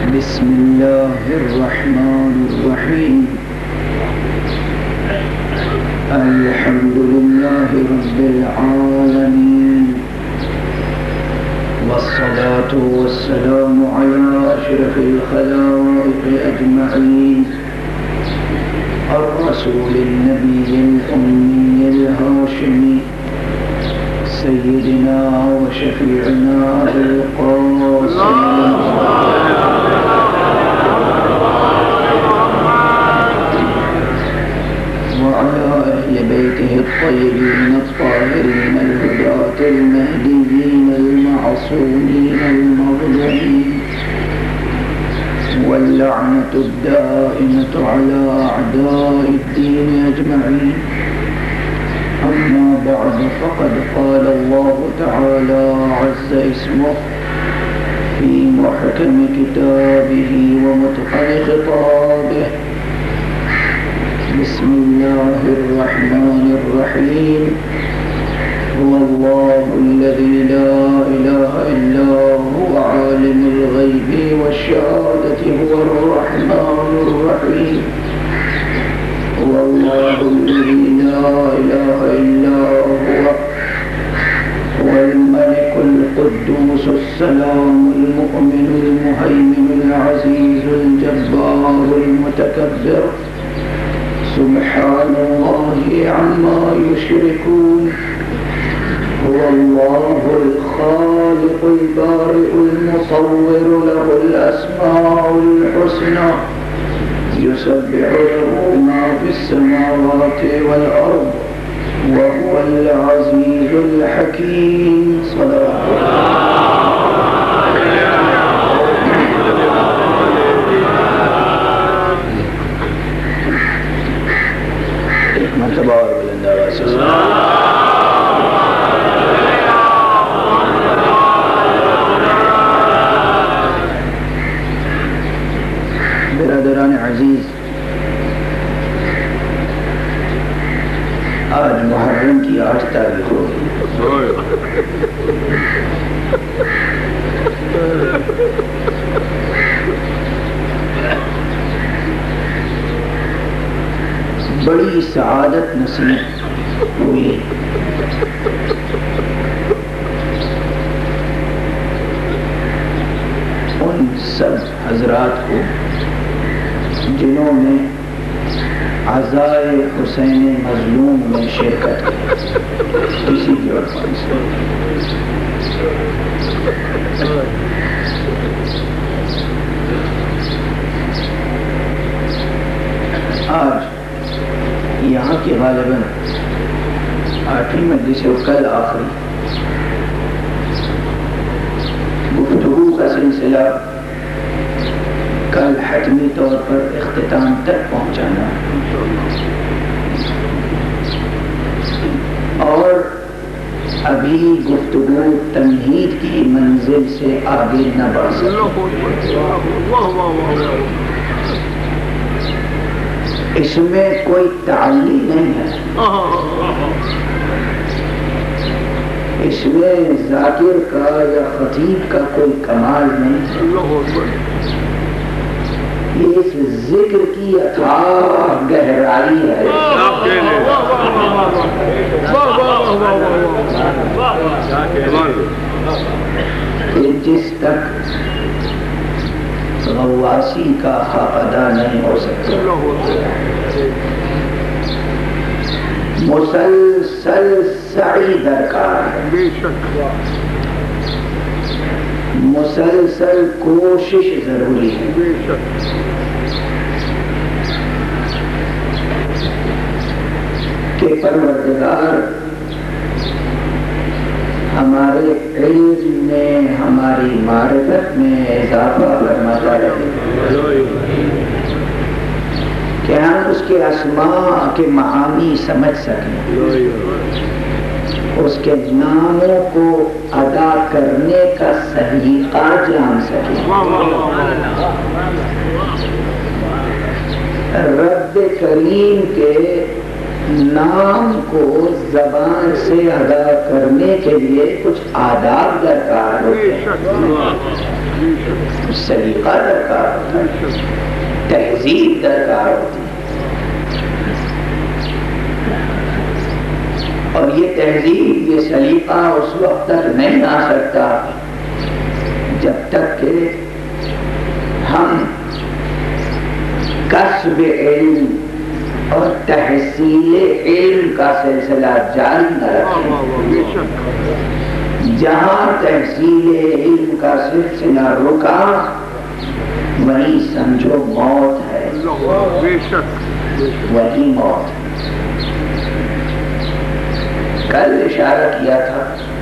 بسم الله الرحمن الرحيم الحمد لله رب العالمين والصلاة والسلام على أشرف الخلائق أجمعين الرسول النبي الأمي الهاشمي سيدنا وشفيعنا القاسم وعلى أهل بيته الطيبين الطاهرين الهداة المهديين المعصومين المظلومين واللعنة الدائمة على أعداء الدين أجمعين. أما بعد فقد قال الله تعالى عز اسمه في محكم كتابه ومتقن خطابه بسم الله الرحمن الرحيم هو الله الذي لا إله إلا هو عالم الغيب والشهادة هو الرحمن الرحيم هو الله الذي لا إله إلا هو الملك القدوس السلام المؤمن المهيمن العزيز الجبار المتكبر سبحان الله عما يشركون هو الله الخالق البارئ المصور له الأسماء الحسنى يسبح له ما في السماوات والأرض وهو العزيز الحكيم. صلاة ایک مرتبہ اور بلند آواز سے برادران عزیز، آج محرم کی 8 تاریخ ہو گئی. بڑی سعادت نصیب ہوئی. ان سب حضرات کو جنہوں نے عزائے حسین مظلوم میں شرکت کی کسی بھی عرفان سے. آج یہاں کی غالباً 8ویں مجلس و کل آخری گفتگو کا سلسلہ کل حتمی طور پر اختتام تک پہنچانا اور ابھی گفتگو تمہید کی منزل سے آگے نہ بڑھ سکے. اس میں کوئی تعلی نہیں ہے، اس میں ذاکر کا یا خطیب کا کوئی کمال نہیں ہے. اس ذکر کی اتھاہ گہرائی ہے کہ جس تک غواسی کا حق ادا نہیں ہو سکتا. مسلسل سعی درکار ہے، مسلسل کوشش ضروری ہے. کہ پروردگار ہمارے علم میں ہماری معرفت میں اضافہ فرماتا رہے کہ ہم اس کے اسماء کے معانی سمجھ سکیں، اس کے ناموں کو ادا کرنے کا سلیقہ جان سکیں. رب کریم کے نام کو زبان سے ادا کرنے کے لیے کچھ آداب درکار ہوتے ہیں، کچھ سلیقہ درکار ہوتا ہے، تہذیب درکار ہوتی ہے، اور یہ تہذیب، یہ سلیقہ اس وقت تک نہیں آ سکتا جب تک کہ ہم کسب علم اور تحصیل علم کا سلسلہ جاری نہ رکھیں۔ جہاں تحصیل علم کا سلسلہ رکا وہیں سمجھو موت ہے، وہی موت۔ کل اشارہ کیا تھا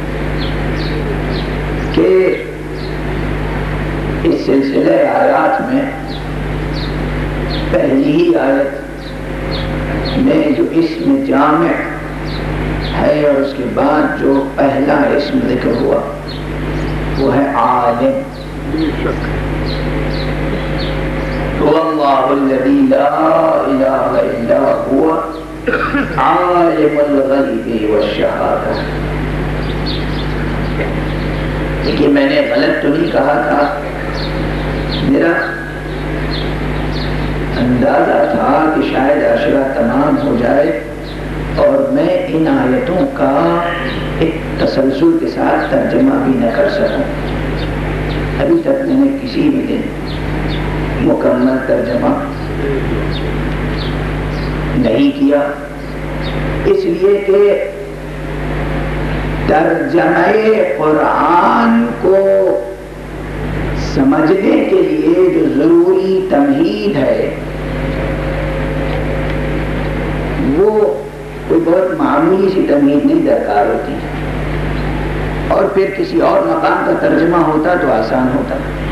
کہ اس سلسلہ آیات میں پہلی ہی آیت میں جو اسم جامع ہے اور اس کے بعد جو پہلا اسم ذکر ہوا وہ ہے عالم۔ هو اللہ الذی لا الہ الا هو عالم الغیب والشہادہ۔ لیکن میں نے غلط تو نہیں کہا تھا، میرا اندازہ تھا کہ شاید عشرہ تمام ہو جائے اور میں ان آیتوں کا ایک تسلسل کے ساتھ ترجمہ بھی نہ کر سکوں۔ ابھی تک میں نے کسی بھی دن مکمل ترجمہ نہیں کیا، اس لیے کہ ترجمہ قرآن کو سمجھنے کے لیے جو ضروری تمہید ہے وہ کوئی بہت معمولی سی تمہید نہیں درکار ہوتی ہے، اور پھر کسی اور مقام کا ترجمہ ہوتا تو آسان ہوتا۔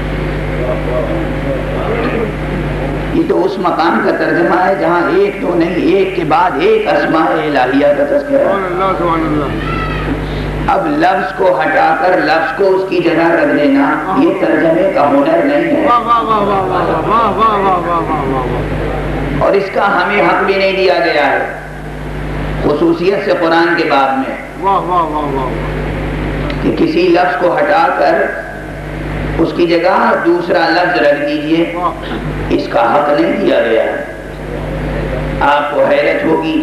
یہ تو اس مقام کا ترجمہ ہے جہاں ایک دو نہیں، ایک کے بعد ایک اسماء الہیہ کا تذکرہ ہے۔ اب لفظ کو ہٹا کر لفظ کو اس کی جگہ رکھ دینا یہ ترجمے کا ہنر نہیں ہے، اور اس کا ہمیں حق بھی نہیں دیا گیا ہے، خصوصیت سے قرآن کے باب میں کہ کسی لفظ کو ہٹا کر اس کی جگہ دوسرا لفظ رکھ دیجئے، اس کا حق نہیں دیا گیا ہے۔ آپ کو حیرت ہوگی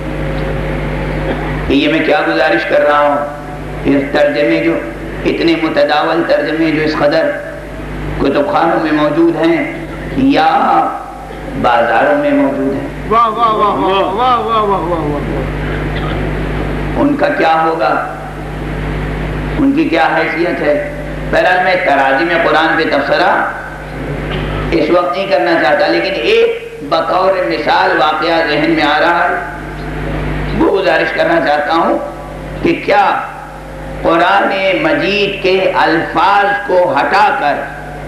کہ یہ میں کیا گزارش کر رہا ہوں، اس ترجمے جو اتنے متداول ترجمے جو اس قدر کتب خانوں میں موجود ہیں یا بازاروں میں موجود ہیں، ان کا کیا ہوگا، ان کی کیا حیثیت ہے؟ بہرحال میں تراجم قرآن پہ تبصرہ اس وقت نہیں کرنا چاہتا، لیکن ایک بطور مثال واقعہ ذہن میں آ رہا ہے، وہ گزارش کرنا چاہتا ہوں کہ کیا قرآن مجید کے الفاظ کو ہٹا کر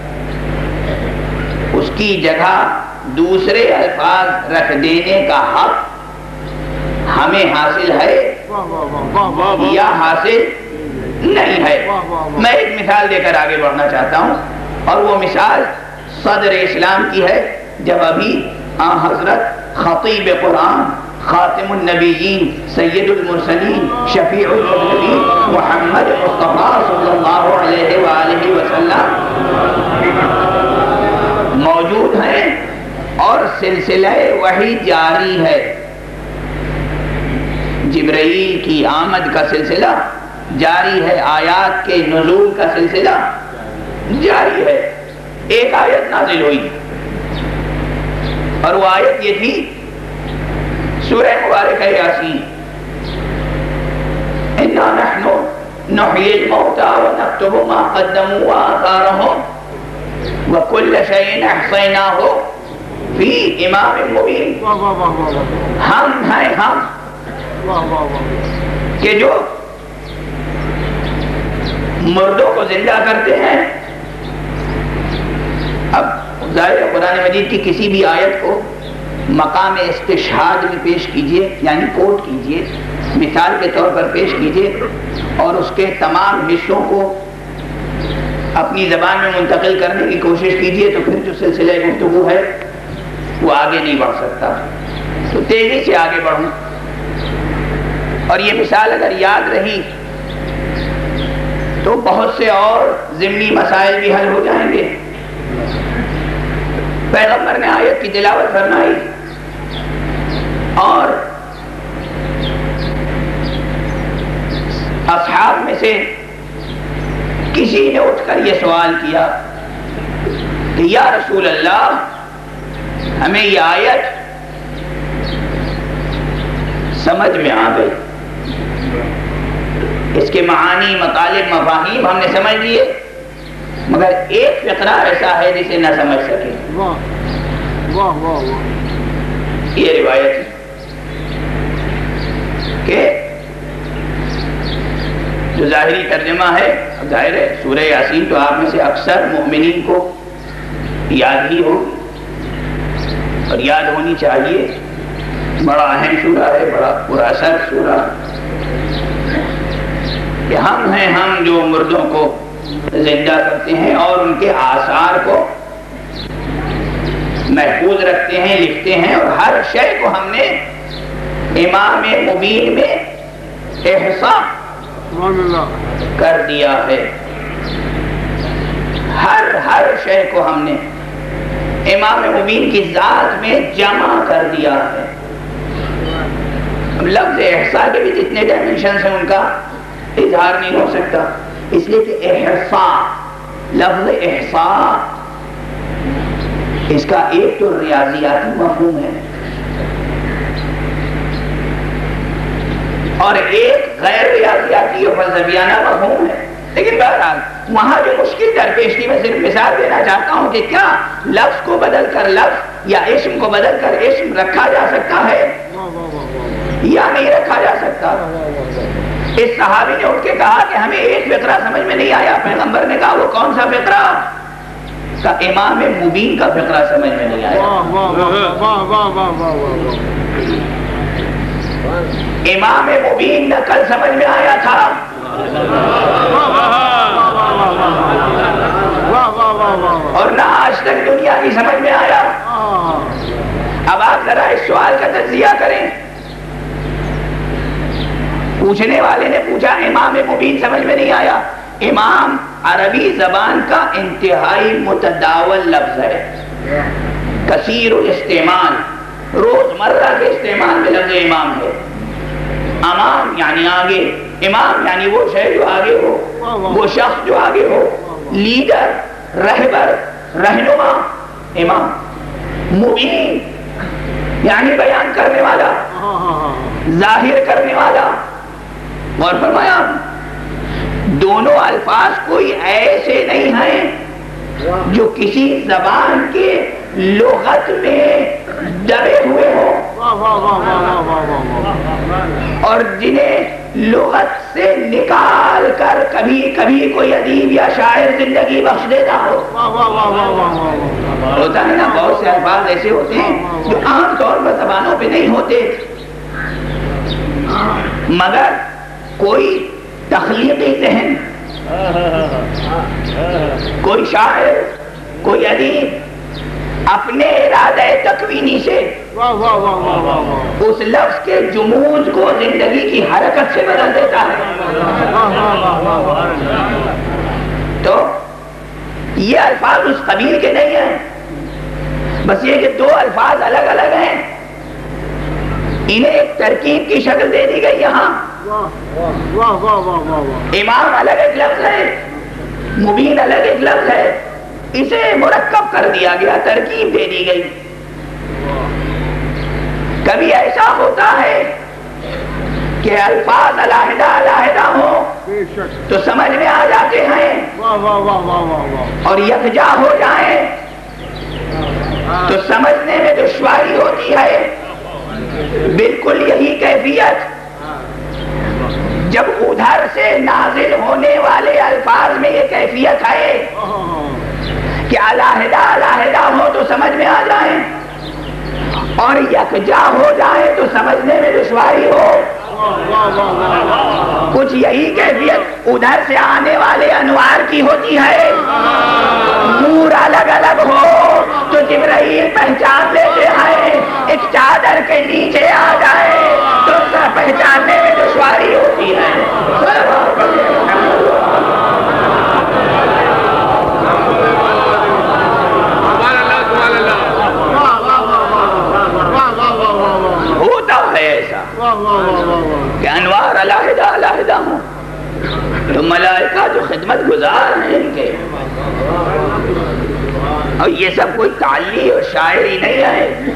اس کی جگہ دوسرے الفاظ رکھ دینے کا حق ہمیں حاصل ہے یا حاصل نہیں ہے؟ میں ایک مثال دے کر آگے بڑھنا چاہتا ہوں، اور وہ مثال صدر اسلام کی ہے، جب ابھی حضرت خطیب قرآن خاتم النبیین سید المرسلین شفیع المذنبین محمد مصطفیٰ صلی اللہ علیہ وآلہ وسلم موجود ہیں اور سلسلہ وحی جاری ہے، جبرائیل کی آمد کا سلسلہ جاری ہے، آیات کے نزول کا سلسلہ جاری ہے۔ ایک آیت نازل ہوئی اور وہ آیت یہ تھی سورہ مبارکہ یاسین، اِنَّا نَحْنُ نُحْيِي الْمَوْتَى وَنَكْتُبُ مَا قَدَّمُوا وَآثَارَهُمْ وَكُلَّ شَيْءٍ أَحْصَيْنَاهُ فِي إِمَامٍ مُبِينٍ۔ ہم ہیں ہم کہ جو مردوں کو زندہ کرتے ہیں۔ اب ظاہر قرآن مجید کی کسی بھی آیت کو مقام استشہاد میں پیش کیجئے، یعنی کوٹ کیجئے، مثال کے طور پر پیش کیجئے، اور اس کے تمام حصوں کو اپنی زبان میں منتقل کرنے کی کوشش کیجئے، تو پھر جو سلسلہ گفتگو ہے وہ آگے نہیں بڑھ سکتا۔ تو تیزی سے آگے بڑھوں اور یہ مثال اگر یاد رہی تو بہت سے اور ضمنی مسائل بھی حل ہو جائیں گے. پیغمبر نے آیت کی تلاوت فرمائی اور اصحاب میں سے کسی نے اٹھ کر یہ سوال کیا کہ یا رسول اللہ ہمیں یہ آیت سمجھ میں آ گئی، اس کے معانی مطالب مفاہیم ہم نے سمجھ لیے، مگر ایک فقرہ ایسا ہے جسے نہ سمجھ سکے. یہ روایت ہے کہ جو ظاہری ترجمہ ہے، ظاہر ہے سورہ یاسین تو آپ میں سے اکثر مومنین کو یاد ہی ہو اور یاد ہونی چاہیے. بڑا اہم سورہ ہے، بڑا پورا اثر سورہ کہ ہم ہیں ہم جو مردوں کو زندہ کرتے ہیں اور ان کے آثار کو محفوظ رکھتے ہیں، لکھتے ہیں، اور ہر شے کو ہم نے امام مبین میں احصاء کر دیا ہے. ہر شے کو ہم نے امام مبین کی ذات میں جمع کر دیا ہے. لفظ احصاء کے بھی جتنے ڈائمنشنز ہیں ان کا اظہار نہیں ہو سکتا، اس لیے کہ احصاء، لفظ احصاء اس کا ایک تو ریاضیاتی مفہوم ہے اور ایک غیر ریاضیاتی اور فلسفیانہ مفہوم ہے. لیکن بہرحال وہاں جو مشکل درپیش کی میں صرف مثال دینا چاہتا ہوں کہ کیا لفظ کو بدل کر لفظ یا اسم کو بدل کر اسم رکھا جا سکتا ہے یا نہیں رکھا جا سکتا. اس صحابی نے اٹھ کے کہا کہ ہمیں ایک فقرہ سمجھ میں نہیں آیا. پیغمبر نے کہا وہ کون سا فقرہ؟ کا امام مبین کا فقرہ سمجھ میں نہیں آیا. امام مبین نہ کل سمجھ میں آیا تھا اور نہ آج تک دنیا کی سمجھ میں آیا. اب آپ ذرا اس سوال کا تجزیہ کریں. پوچھنے والے نے پوچھا امام مبین سمجھ میں نہیں آیا. امام عربی زبان کا انتہائی متداول لفظ ہے، کثیر الاستعمال، روزمرہ کے استعمال میں لفظ امام ہے. امام یعنی آگے، امام یعنی وہ شے جو آگے ہو، وہ شخص جو آگے ہو، لیڈر، رہبر، رہنما، امام. مبین یعنی بیان کرنے والا، ظاہر کرنے والا. اور فرمایا دونوں الفاظ کوئی ایسے نہیں ہیں جو کسی زبان کے لغت میں دبے ہوئے ہوں اور جنہیں لغت سے نکال کر کبھی کبھی کوئی ادیب یا شاعر زندگی بخش دیتا ہو. ہوتا ہے نا بہت سے الفاظ ایسے ہوتے ہیں جو عام طور پر زبانوں پہ نہیں ہوتے، مگر کوئی تخلیقی ذہن، کوئی شاعر، کوئی ادیب اپنے ارادہ تکوینی سے اس لفظ کے جمود کو زندگی کی حرکت سے بدل دیتا ہے. تو یہ الفاظ اس قبیل کے نہیں ہیں، بس یہ کہ دو الفاظ الگ الگ ہیں، انہیں ایک ترکیب کی شکل دے دی گئی. یہاں امام الگ ایک لفظ ہے، مبین الگ ایک لفظ ہے، اسے مرکب کر دیا گیا، ترکیب دے دی گئی. کبھی ایسا ہوتا ہے کہ الفاظ علیحدہ علیحدہ ہوں تو سمجھ میں آ جاتے ہیں اور یکجا ہو جائیں تو سمجھنے میں دشواری ہوتی ہے. بالکل یہی کیفیت جب ادھر سے نازل ہونے والے الفاظ میں یہ کیفیت ہے کہ علیحدہ علیحدہ ہو تو سمجھ میں آ جائیں اور یکجا ہو جائے تو سمجھنے میں دشواری ہو. کچھ یہی کیفیت ادھر سے آنے والے انوار کی ہوتی ہے. نور الگ الگ ہو تو جبرائیل پہچان لیتے ہیں، ایک چادر کے نیچے آ جائے تو پہچاننے میں دشواری اور یہ سب کوئی تعلی اور شاعری نہیں ہے،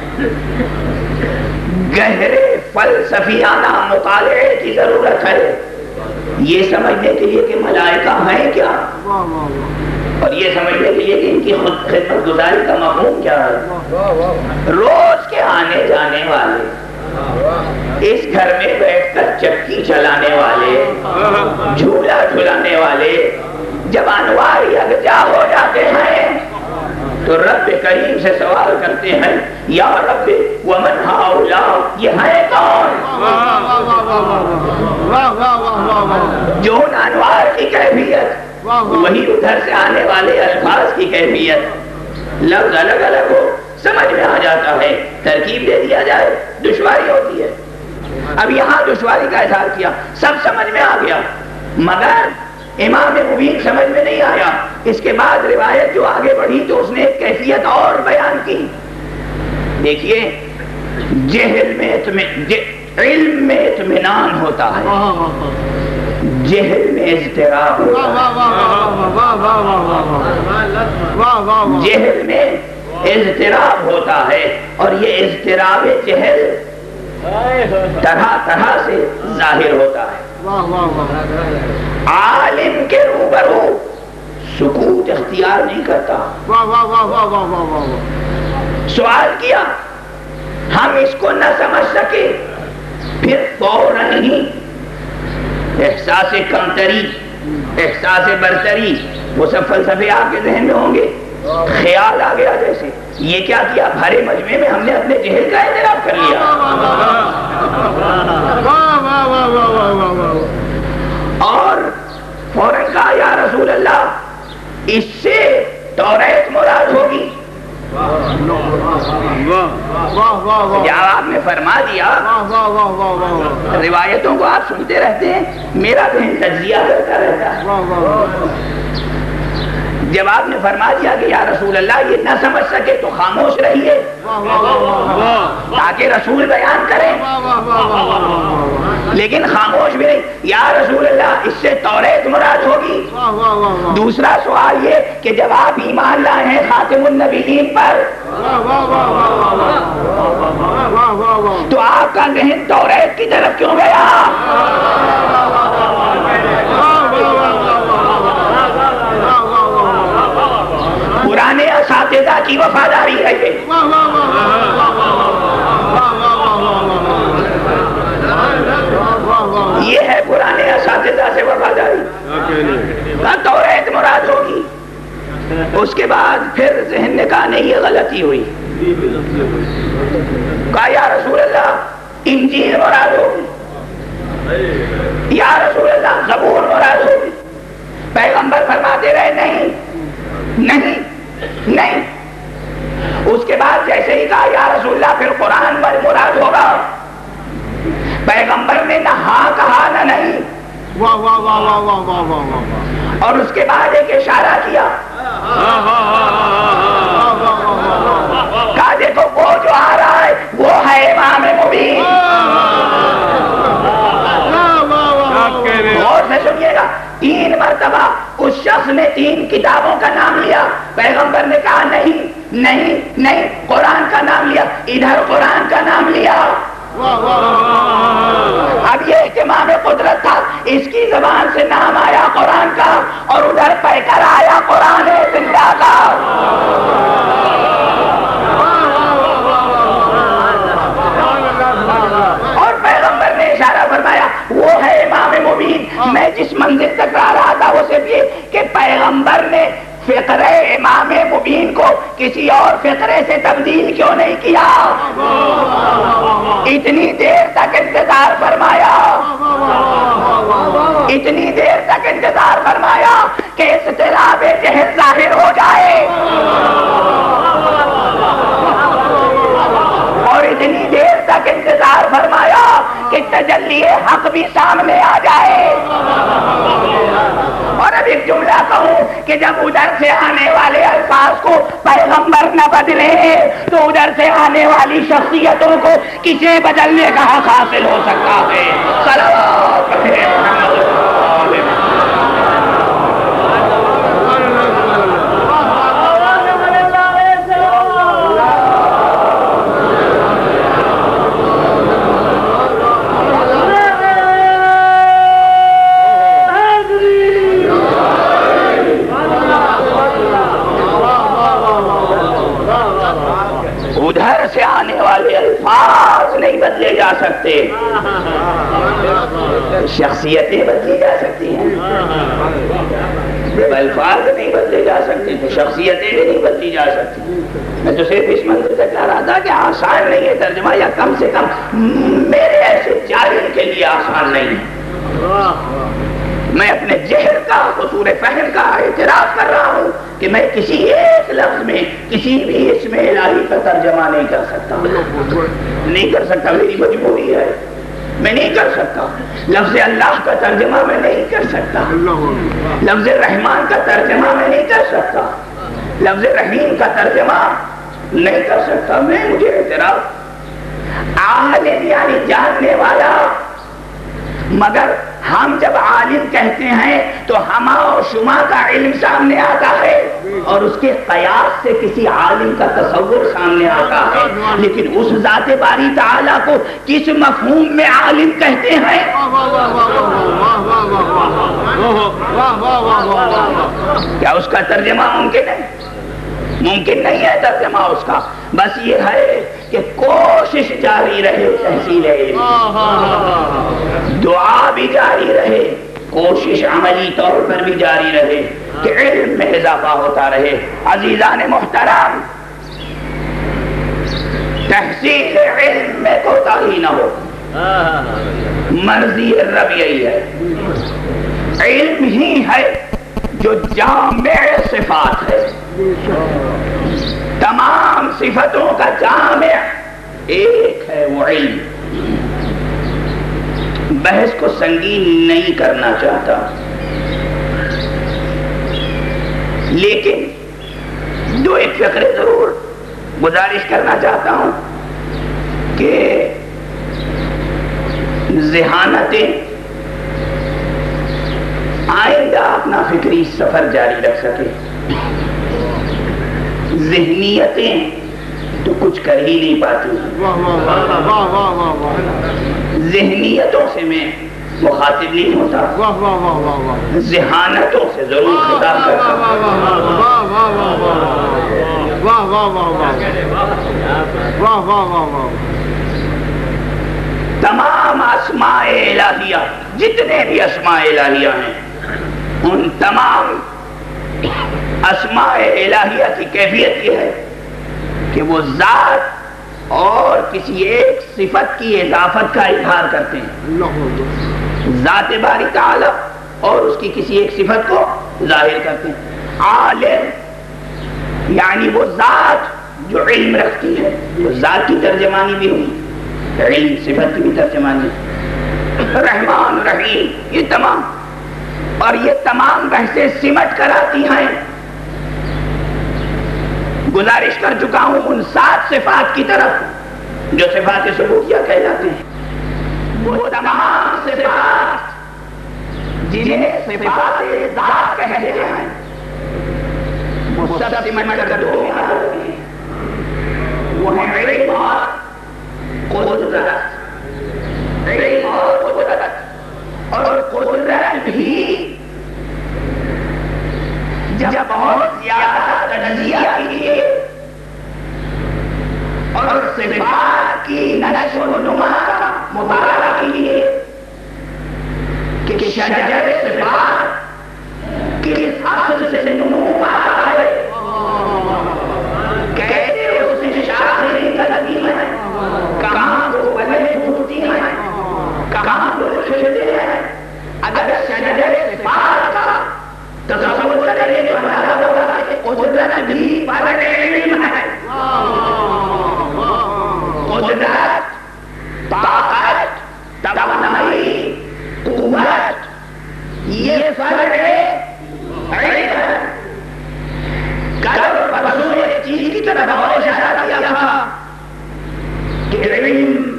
گہرے فلسفیانہ مطالعے کی ضرورت ہے یہ سمجھنے کے لیے کہ ملائکہ ہیں کیا، اور یہ سمجھنے کے لیے کہ ان کی خود خدمت گزاری کا مفہوم کیا ہے۔ روز کے آنے جانے والے، اس گھر میں بیٹھ کر چکی چلانے والے، جھولا جھلانے والے، جب انوار یکجا ہو جاتے ہیں تو رب کریم سے سوال کرتے ہیں، یا رب ومن ہؤلاء، یہ ہے کون؟ جو ان انوار کی کیفیت، وہی ادھر سے آنے والے الفاظ کی کیفیت، لفظ الگ الگ ہو سمجھ میں آ جاتا ہے، ترکیب دے دیا جائے دشواری ہوتی ہے۔ اب یہاں دشواری کا اظہار کیا، سب سمجھ میں آ گیا، مگر امام مبین سمجھ میں نہیں آیا۔ اس کے بعد روایت جو آگے بڑھی تو اس نے ایک کیفیت اور بیان کی۔ دیکھیے، جہل میں علم میں اطمینان ہوتا ہے، جہل میں اضطراب ہوتا ہے، جہل میں اضطراب ہوتا ہے، اور یہ اضطراب جہل طرح طرح سے ظاہر ہوتا ہے۔ عالم کے روبرو سکوت اختیار نہیں کرتا۔ سوال کیا، ہم اس کو نہ سمجھ سکے، پھر فوراً ہی احساس کمتری، احساس برتری، وہ سب فلسفے آپ کے ذہن میں ہوں گے، خیال آ گیا جیسے یہ کیا کیا، بھرے مجمع میں ہم نے اپنے جہل کا اعتراف کر لیا، اور فوراً کہا یا رسول اللہ اس سے توریت مراد ہوگی۔ جب آپ نے فرما دیا، روایتوں کو آپ سنتے رہتے ہیں، میرا ذہن تجزیہ کرتا رہتا ہے، جب آپ نے فرما دیا کہ یا رسول اللہ یہ نہ سمجھ سکے تو خاموش رہیے تاکہ رسول بیان کریں، لیکن خاموش بھی نہیں، یا رسول اللہ اس سے توریت مراد ہوگی۔ دوسرا سوال یہ کہ جب آپ ایمان لائے ہیں خاتم النبیین پر تو آپ کا ذہن توریت کی طرف کیوں گیا؟ پرانے اساتذہ کی وفاداری ہے یہ ہے پرانے اساتذہ سے وفاداری، توریت مراد ہوگی۔ اس کے بعد پھر ذہن نے کہا نہیں، یہ غلطی ہوئی، کہا یا رسول اللہ انجیل مراد ہوگی، یا رسول اللہ زبور مراد ہوگی۔ پیغمبر فرماتے رہے نہیں نہیں نہیں، اس کے بعد جیسے ہی کہا یا رسول اللہ پھر قرآن مراد ہوگا، پیغمبر نے نہ ہاں کہا نہ نہیں، اور اس کے بعد ایک اشارہ کیا، کہا دیکھو وہ جو آ رہا ہے وہ ہے امام مبین۔ غور سے سنیے گا، 3 مرتبہ اس شخص نے 3 کتابوں کا نام لیا، پیغمبر نے کہا نہیں نہیں نہیں، قرآن کا نام لیا، ادھر قرآن کا نام لیا۔ اب یہ اہتمام قدرت تھا، اس کی زبان سے نام آیا قرآن کا اور ادھر پہ کر آیا قرآن زندہ کا۔ اور پیغمبر نے اشارہ فرمایا وہ ہے امام مبین۔ میں جس منزل تک آ رہا تھا وہ صرف یہ کہ پیغمبر نے فقرے امام مبین کو کسی اور فقرے سے تبدیل کیوں نہیں کیا، اتنی دیر تک انتظار فرمایا، اتنی دیر تک انتظار فرمایا کہ اضطراب جہل ظاہر ہو جائے، اور اتنی دیر تک انتظار فرمایا کہ تجلی حق بھی سامنے آ جائے۔ اور اب ایک جملہ کہوں کہ جب ادھر سے آنے والے الفاظ کو پیغمبر نہ بدلے تو ادھر سے آنے والی شخصیتوں کو کسے بدلنے کا حق حاصل ہو سکتا ہے؟ صلوات محمد سکتے، شخصیتیں بدلی جا سکتی ہیں، الفاظ نہیں بدلے جا سکتے تو شخصیتیں بھی نہیں بدلی جا سکتی۔ میں تو صرف اس منظر سے کہہ رہا تھا کہ آسان نہیں ہے ترجمہ، یا کم سے کم میرے ایسے جاہل کے لیے آسان نہیں ہے۔ میں اپنے جہل کا، قصور فہم کا اعتراف کر رہا ہوں کہ میں کسی ایک لفظ میں کسی بھی اسم الہی کا ترجمہ نہیں کر سکتا، نہیں کر سکتا، میری مجبوری ہے، میں نہیں کر سکتا۔ لفظ اللہ کا ترجمہ میں نہیں کر سکتا، لفظ رحمان کا ترجمہ میں نہیں کر سکتا، لفظ رحیم کا ترجمہ نہیں کر سکتا۔ مجھے اعتراف، عالم یعنی جاننے والا، مگر ہم جب عالم کہتے ہیں تو ہما و شما کا علم سامنے آتا ہے اور اس کے قیاس سے کسی عالم کا تصور سامنے آتا ہے، لیکن اس ذات باری تعالیٰ کو کس مفہوم میں عالم کہتے ہیں؟ کیا اس کا ترجمہ ممکن ہے؟ ممکن نہیں ہے ترجمہ اس کا، بس یہ ہے کہ کوشش جاری رہے تحصیل علم، دعا بھی جاری رہے، کوشش عملی طور پر بھی جاری رہے کہ علم میں اضافہ ہوتا رہے۔ عزیزان محترم، تحصیل علم میں کوتاہی نہ ہو، مرضی رب یہی ہے۔ علم ہی ہے جو جامع صفات ہے، تمام صفتوں کا جامع ایک ہے، وہ علم۔ بحث کو سنگین نہیں کرنا چاہتا، لیکن دو ایک فقرے ضرور گزارش کرنا چاہتا ہوں کہ ذہانتیں آئندہ اپنا فکری سفر جاری رکھ سکے، ذہنیتیں تو کچھ کر ہی نہیں پاتی۔ ذہنیتوں سے میں مخاطب نہیں ہوتا، ذہانتوں سے ضرور خطاب کرتا ہوں۔ تمام اسماء الہیہ، جتنے بھی اسماء الہیہ ہیں، ان تمام اسماء الہیہ کی کیفیت یہ ہے کہ وہ ذات اور کسی ایک صفت کی اضافت کا اظہار کرتے ہیں، ذات باری تعالی اور اس کی کسی ایک صفت کو ظاہر کرتے ہیں۔ عالم یعنی وہ ذات جو علم رکھتی ہے، وہ ذات کی ترجمانی بھی ہوئی، علم صفت کی بھی ترجمانی، رحمان رحیم، یہ تمام، اور یہ تمام بحثیں سمٹ کر آتی ہیں۔ گزارش کر چکا ہوں ان 7 صفات کی طرف جو صفات ثبوتیہ کہلاتے ہیں، وہ تمام صفات جنہیں صفات ذات کہتے ہیں، وہ سب سمٹ کر دو میں آ جاتی ہیں، وہ ہے علم اور قدرت۔ علم اور قدرت، اور قدرت بھی جب بہت زیادہ تجزیہ کیے اور صفات کی نشو و نما کا مطالعہ کیے کہ شجر صفات کس اصل سے نمو پاتا ہے، کیسے اس میں شاخیں نکلتی ہیں، کہاں وہ پھلیں پھوٹتی ہیں، کہاں وہ کھلتے ہیں۔ اگر شجر صفات کا تصور کریں تو ہمارا ہوگا کہ قدرت بھی پر علم ہے، قدرت، طاقت، توانائی، قوت، یہ فرق علم ہے۔ کل پرسوں ایک چیز کی طرف اور اشارہ کیا تھا کہ علم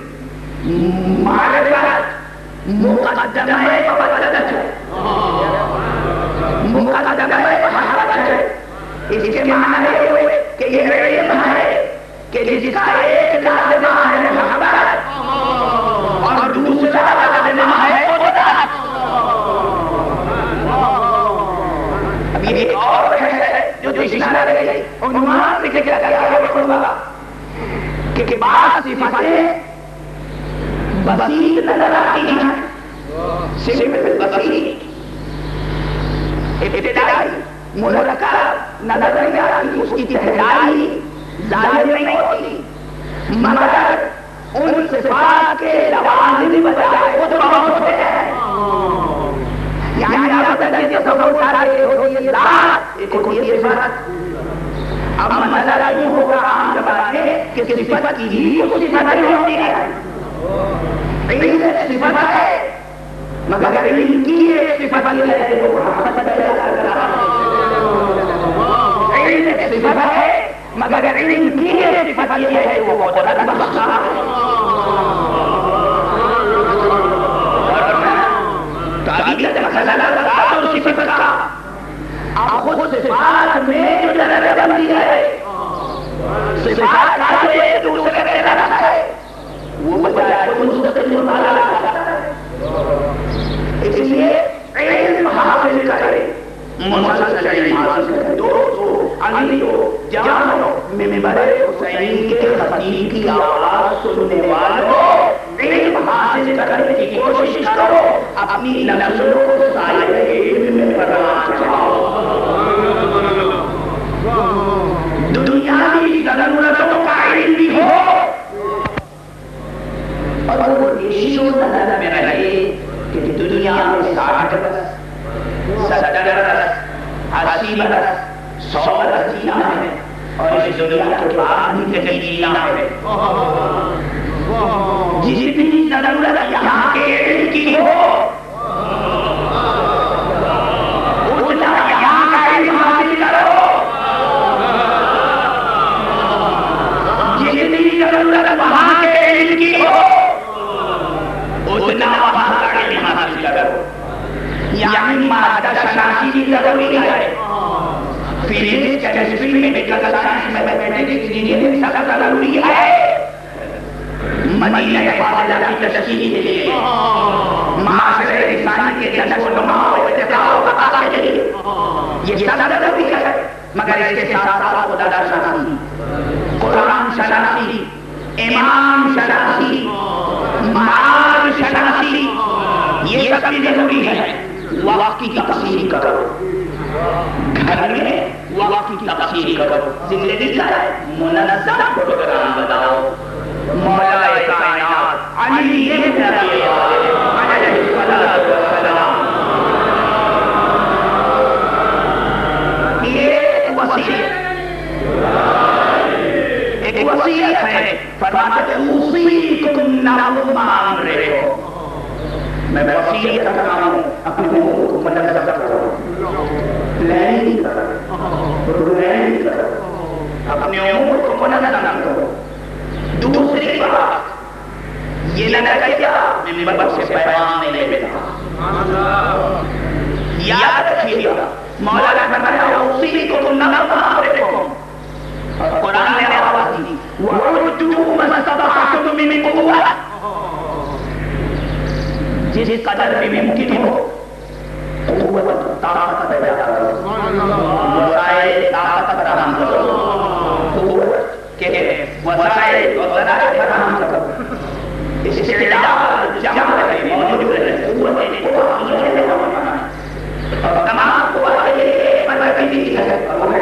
معرفت مقدمہ مبدلت ہے، مقدمہ محبت ہے۔ اس کے معنی یہ ہوئے کہ یہ علم ہے کہ جس کا ایک لازمہ ہے محبت اور دوسرا لازمہ ہے قدرت۔ اب یہ ایک اور ہے جو اشارہ رہ گئی، عنوان لکھ کے لگا کہ بعض صفتیں بسیط نظر آتی ہیں، صرف بسیط ابتدائی مرکب نظر نہیں آتی، اس کی گہرائی ظاہر نہیں ہوتی، مگر ان صفات کے لوازم بجائے خود بہت ہوتے ہیں. یعنی آپ جیسے تصور کرتے ہو یہ ذات ایک ہوتی ہے صفت. اب مسئلہ یہ ہوگا عام زبان میں کہ صفت کی ہی کچھ صفت نہیں ہوتی ہے. علم صفت ہے مگر علم کی ایک صفت یہ ہے جو محبت پیدا کرتا ہے. علم صفت ہے مگر علم کی ایک صفت یہ ہے جو قدرت بخشا ہے. تعبیر مسئلہ ذات اور صفت کا اب خود صفات میں جو درجہ بندی ہے، صفات کا جو ایک دوسرے سے لگا ہے وہ بجائے مستقل مطالعہ کرتا ہے. اس لیے علم حاصل کرے، مسلسل علم حاصل کرے. دوستو عزیزو جانو منبر حسین کے خطیب کی آواز سننے والوں، علم حاصل کرنے کی کوشش کرو، اپنی نسلوں کو سائے علم میں پڑھنا چاہو. دنیاوی ضرورتوں کا علم بھی ہو اور وہ ایشو نظر میں رہے کہ دنیا میں 60 برس 70 برس 80 برس 100 برس جینا ہے اور اس دنیا کے بعد بھی کہیں جینا ہے. جتنی ضرورت یہاں کے علم کی ہو اتنا یہاں کا علم حاصل کرو. جتنی ضرورت وہاں کے علم کی ہو اتنا وہاں کا علم حاصل کرو. یعنی مادہ شناسی ضروری ہے، physics chemistry medical science mathematics engineering سب ضروری ہے. مدینہ فاضلہ کی تشکیل کے لیے، معاشرے انسانی کے نشو و نما و ارتقاء و بقا کے لیے یہ سب ضروری ہے. مگر اس کے ساتھ ساتھ خدا شناسی، قرآن شناسی، امام شناسی، معاد شناسی یہ سب بھی ضروری ہے. وقت کی تقسیم کرو، گھر میں وقت کی تقسیم کرو، زندگی کا منظم پروگرام بناؤ. مولا کائنات علی ابن ابی طالب علیہ الصلوۃ والسلام یہ وصیت ہے. فرماتے ہیں اوصیکم نظم امرکم، میں وصیت کرتا ہوں اپنے امور کو منظم کرو، پلاننگ کرو، پروگرامنگ کرو، اپنے امور کو منظم کرو. دوسری بات یہ نہ کہا منبر سے پیغام نہیں لیتا. یاد رکھیے مولا نے فرمایا اوصیکم نظم امرکم، قرآن نے آواز دی وَعُدُّوا مَا اسْتَطَعْتُم مِّن قُوَّةٍ، جس قدر بھی ممکن ہو قوت طاقت پیدا کرو، وسائل طاقت فراہم کرو، قوت کے وسائل اور ذرائع فراہم کرو. استعداد جمع رہے، موجود رہے، قوتیں اور تمام قوتیں یہ مرکزی ہے.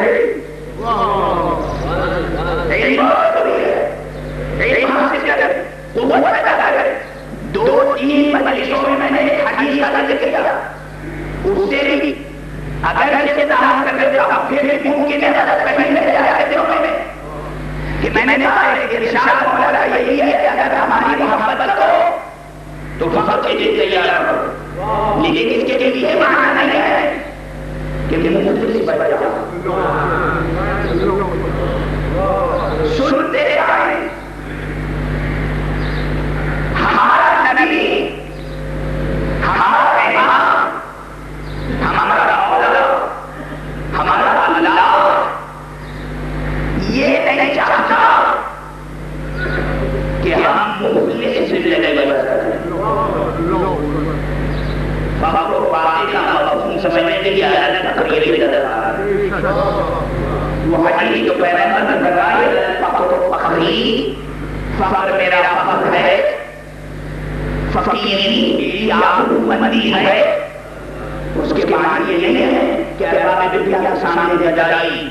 علم حاصل کر قوت پیدا کرے. 2-3 مجلسوں میں نے ایک حدیث کا ذکر کیا، اس سے بھی اگر اسے ظاہر کر دیتا ہوں پھر بھی ممکن ہے پہلے آئے دنوں میں کہ میں نے کہا ایک ارشاد مولا یہی ہے کہ اگر ہماری محبت کرو تو فخر کے لیے تیار کرو، لیکن اس کے لیے معنی نہیں ہے کہ مجلس بڑھ جاؤ. سنتے آئے ہمارا نبی، ہمارا امام، ہمارا مولا، ہمارا اللہ یہ نہیں چاہتا کہ ہم مخلص زندگی بسر کریں. فخر و باطل کا مفہوم سمجھنے کے لیے الگ تقریری نظر آ رہا ہے. وہ حدیث جو پیغمبر نے بتائی فخر و فخری، فخر میرا فخر ہے فقیری یا حکومتی ہے، اس کے بعد یہ نہیں ہے کہ ارباب دنیا کے سامنے جائی.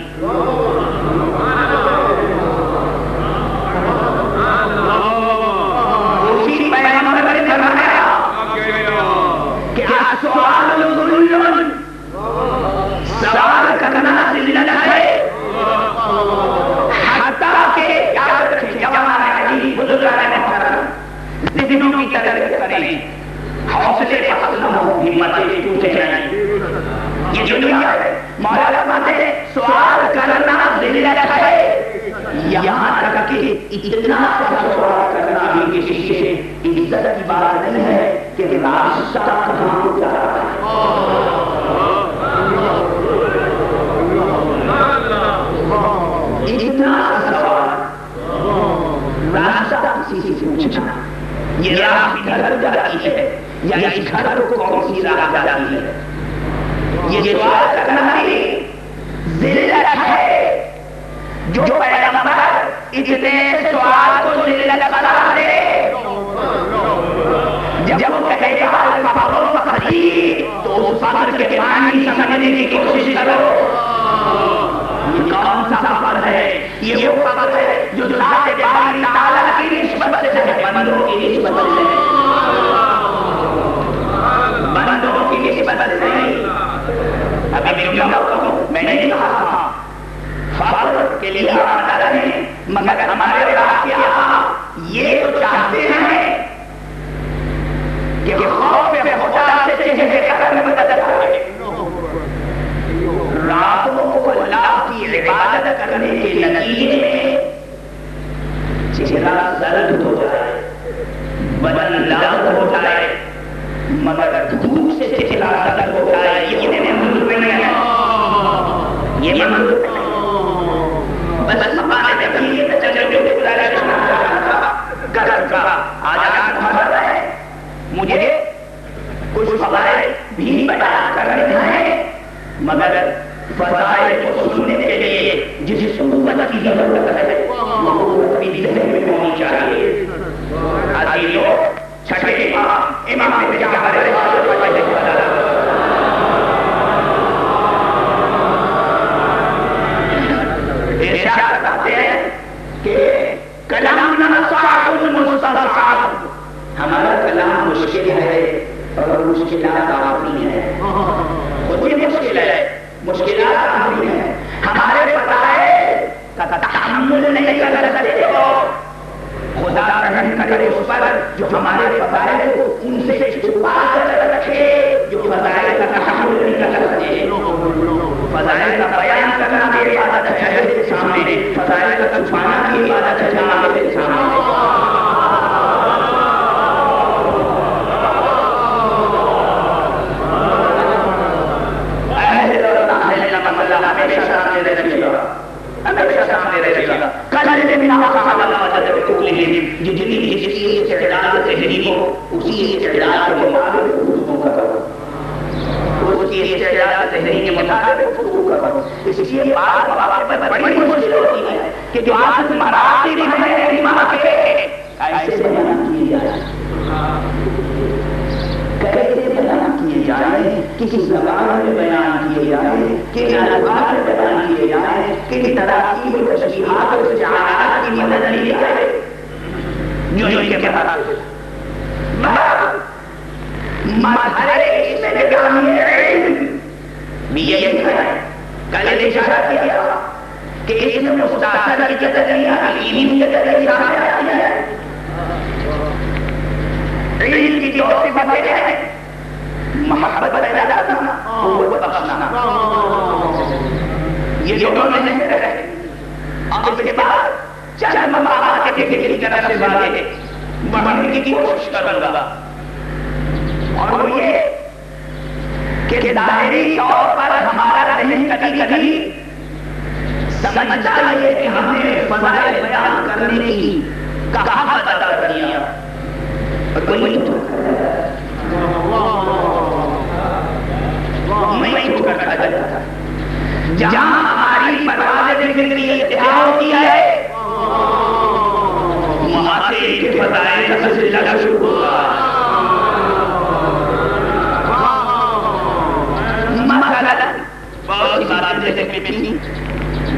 اسی پیغمبر نے فرمایا کہ السؤال ذل، سوال کرنا ذلت ہے. حتیٰ کہ یاد رکھیں جوان علی بزرگان محترم ذہنوں کی تربیت کریں، حوصلے پست نہ ہو، ہمتیں ٹوٹے جائیں. یہ جو دنیا ہے مولا فرماتے ہیں سوال کرنا ذلت ہے، یہاں تک کہ اتنا سوال کرنا بھی کسی سے عزت کی بات نہیں ہے کہ راستہ کہاں جا رہا ہے. اتنا سوال راستہ کسی سے پوچھنا، یہ راہ کدھر جاتی ہے یا اس گھر کو کون سی راہ جاتی ہے، یہ سوال کرنا بھی ذلت ہے. جو پیغمبر اتنے سوال کو ذلت قرار دے، جب وہ کہے گا الفقر فقری تو اس فقر کے معنی سمجھنے کی کوشش کرو. یہ کون سا فقر ہے؟ یہ وہ فقر ہے جو ذات باری تعالیٰ کی نسبت سے ہے، بندوں کی نسبت سے ہے، بندوں کی نسبت سے نہیں. ابھی میں نے کہا تھا فقر کے لیے آمدہ نہیں، مگر ہمارے واقعہ یہ تو چاہتے ہیں کہ خوف خدا سے چہرے کا رنگ بدل جائے. راتوں کو اللہ کی عبادت کرنے کے نتیجے میں چہرہ زرد ہو جائے، بدن لال ہو جائے، مگر دھوپ سے چہرہ زرد ہو جائے. یہ منظور نہیں ہے، یہ منظور نہیں. بس ہمارے میں بھی تجربے سے گزارش گھر کا آزاد بھر ہے. مجھے کچھ فوائد بھی بیان کرنے ہیں، مگر فضائل کو سننے کے لیے جس قوت کی ضرورت ہے وہ قوت بھی ذہن میں ہونی چاہیے. عزیزو، چھٹے امام جعفر ارشاد کرتے ہیں کہ کلامنا صعب مستصعب، ہمارا کلام مشکل ہے اور مشکلات آتی ہیں. خود بھی مشکل ہے، مشکلات آتی ہیں. ہمارے فضائل کا تحمل نہیں کر سکتے ہو. خدا رحم کرے اس پر جو ہمارے فضائل کو ان سے چھپا کر رکھے، جو فضائل کا تحمل نہیں کر سکتے. فضائل کا بیان کرنا بھی عبادت ہے میرے سامنے، فضائل کا چھپانا بھی عبادت ہے میرے سامنے. ہمیشہ سامنے رہے گا. قلب من اقام الوجد بكلهم، جتنی جتنی استعداد ذہنی ہو اسی استعداد کے مطابق گفتگو کرو، اسی استعداد ذہنی کے مطابق گفتگو کرو. اس لیے بات مواقع پر بڑی مشکل ہوتی ہے کہ جو آج مراتب ہیں امام کے ایسے بیان کیے جائیں، کیسے بیان کیے جائیں، کسی زبان میں بیان کیے جائیں، کن الفاظ میں بیان کیے جائیں، کن تراکیب و تشبیہات و استعارات کی مدد لی جائے. جو ان کے مطابق مظہر اس میں نگامی علم بھی یہی ہے. کل اشارہ کیا کہ اس میں مستاثر کی تجلیہ علم کی تجلیہ سامنے آتی ہے. علم کی جو صفتیں ہیں، محبت پیدا کرنا، قوت بخشنا، یہ دونوں میں سے رہے. اور اس کے بعد چند مقامات کے میری طرف سے بڑھے بڑھنے کی کوشش کروں گا. اور وہ یہ کہ ظاہری طور پر ہمارا ذہن کبھی کبھی سمجھتا ہے کہ ہم نے فضائل بیان کرنے کی کہاں ادا کر دیا، اور کوئی نہیں کرتا جاتا. جہاں ہماری پرواز ذکر کی انتہا ہوتی ہے وہاں سے ان کے فضائل کا سلسلہ شروع ہوگا.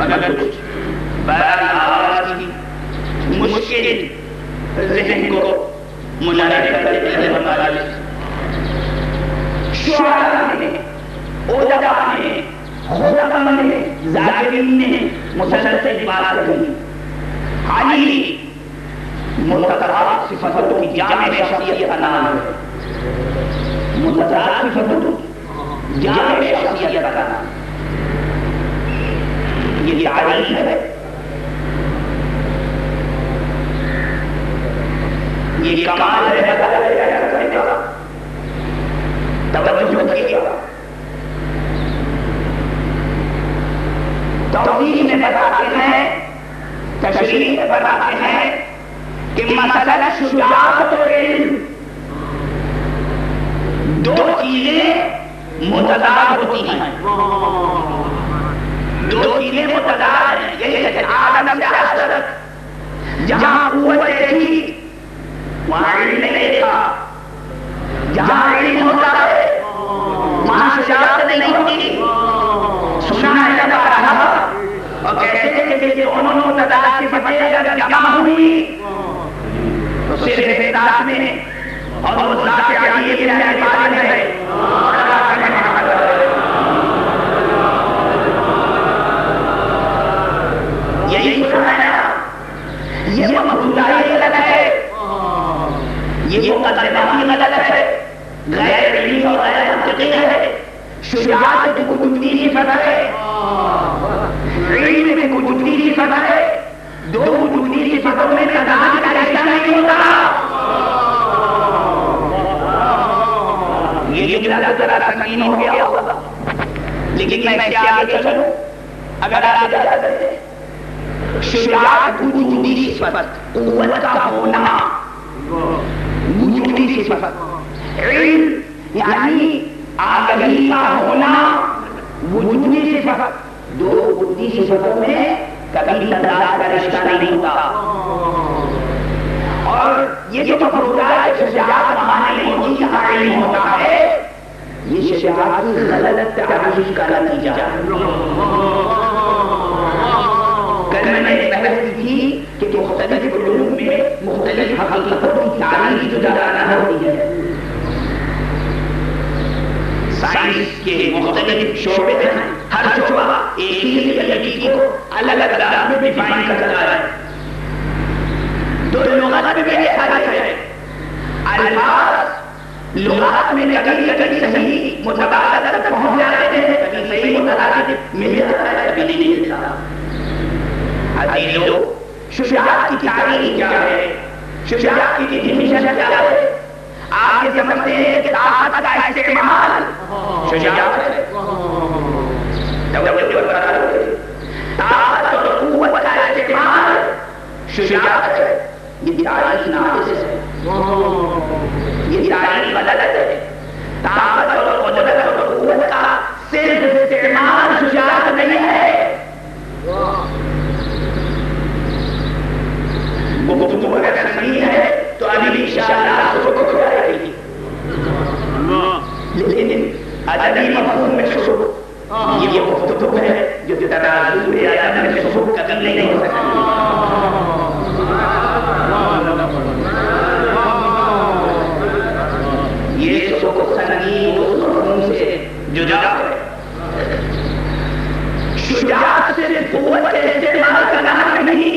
مگر کچھ بیان آواز کی مشکل ذہن کو منحرف کر دیتی ہے ہمارے شعراء نے، ادباء نے، خطباء نے، ذاکرین نے مسلسل بات کہی. علی متضاد صفتوں کی جامع شخصیت کا نام ہے. متضاد صفتوں جامع شخصیت کا نام. یہ تعریف ہے، یہ کمال ہے توجہ کیجیے. توضیح میں بتاتے ہیں، تشریح میں بتاتے ہیں کہ مسئلہ شجاعت و علم دو چیزیں متضاد ہوتی ہیں. دو چیزیں متضاد ہیں. یہ عالم سے حضرت جہاں قوت تھی وہاں علم نہیں تھا، جہاں علم ہوتا ہے وہاں شجاعت نہیں ہوتی. سنا ہے جب رہا اور کہتے ہیں کہ یہ دونوں متضاد صفتیں اگر جمع ہوئی تو صرف ذات میں اور وہ ذات عالیہ کی عبادت ہے. یہی سنایا، یہ مفہومائی غلط ہے، یہ مقدماتی غلط ہے، غیر علمی اور غیر منطقی ہے. شجاعت کو وجودی صفت ہے، علم میں وجودی صفت ہے. دو وجودی صفتوں میں تضاد کا رشتہ نہیں ہوتا. یہ جملہ ذرا سنگین ہو گیا ہوگا، لیکن میں اس سے آگے چلوں. اگر آگے جاتے ہیں شجاعت وجودی صفت، قوت کا ہونا وجودی صفت، علم یعنی آگہی کا ہونا وجودی صفت. دو وجودی صفتوں میں کبھی تضاد کا رشتہ نہیں ہوتا. اور یہ جو مفروضات شجاعت وہاں نہیں ہوتی جہاں علم ہوتا ہے، یہ شجاعت غلط تعریف کا نتیجہ ہے. کل میں نے بحث کی تھی کہ مختلف علوم میں مختلف حقیقتوں کی تعریف جداگانہ ہوتی ہے. سائنس کے مختلف شعبے ہیں، ہر شعبہ ایک ہی ریئلٹی کو الگ الگ انداز میں ڈیفائن کرتا ہے. تو لغت میں بھی یہ فرق ہے. الفاظ لغات میں کبھی کبھی صحیح متبادل تک پہنچ جاتے ہیں، کبھی صحیح متبادل مل جاتا ہے، کبھی نہیں ملتا. عزیزو، شجاعت کی تعریف کیا ہے؟ شجاعت کی ڈیفینیشن کیا ہے؟ آپ یہ سمجھتے ہیں کہ طاقت کا استعمال شجاعت ہے. طاقت اور قوت کا استعمال شجاعت ہے. یہ تعریف ناقص ہے، یہ تعریف غلط ہے. طاقت اور قدرت اور قوت کا صرف استعمال شجاعت نہیں ہے. گفتگو اگر سنگین ہے تو ابھی انشاءاللہ سکھ ہو جائے گی، لیکن ادبی مفہوم میں سکھ یہ گفتگو ہے جو ترازو ادب میں سکھ کبھی نہیں ہو سکتی. یہ سکھ سنگین اس مفہوم سے جدا ہے. شجاعت صرف قوت کے استعمال کا نام نہیں،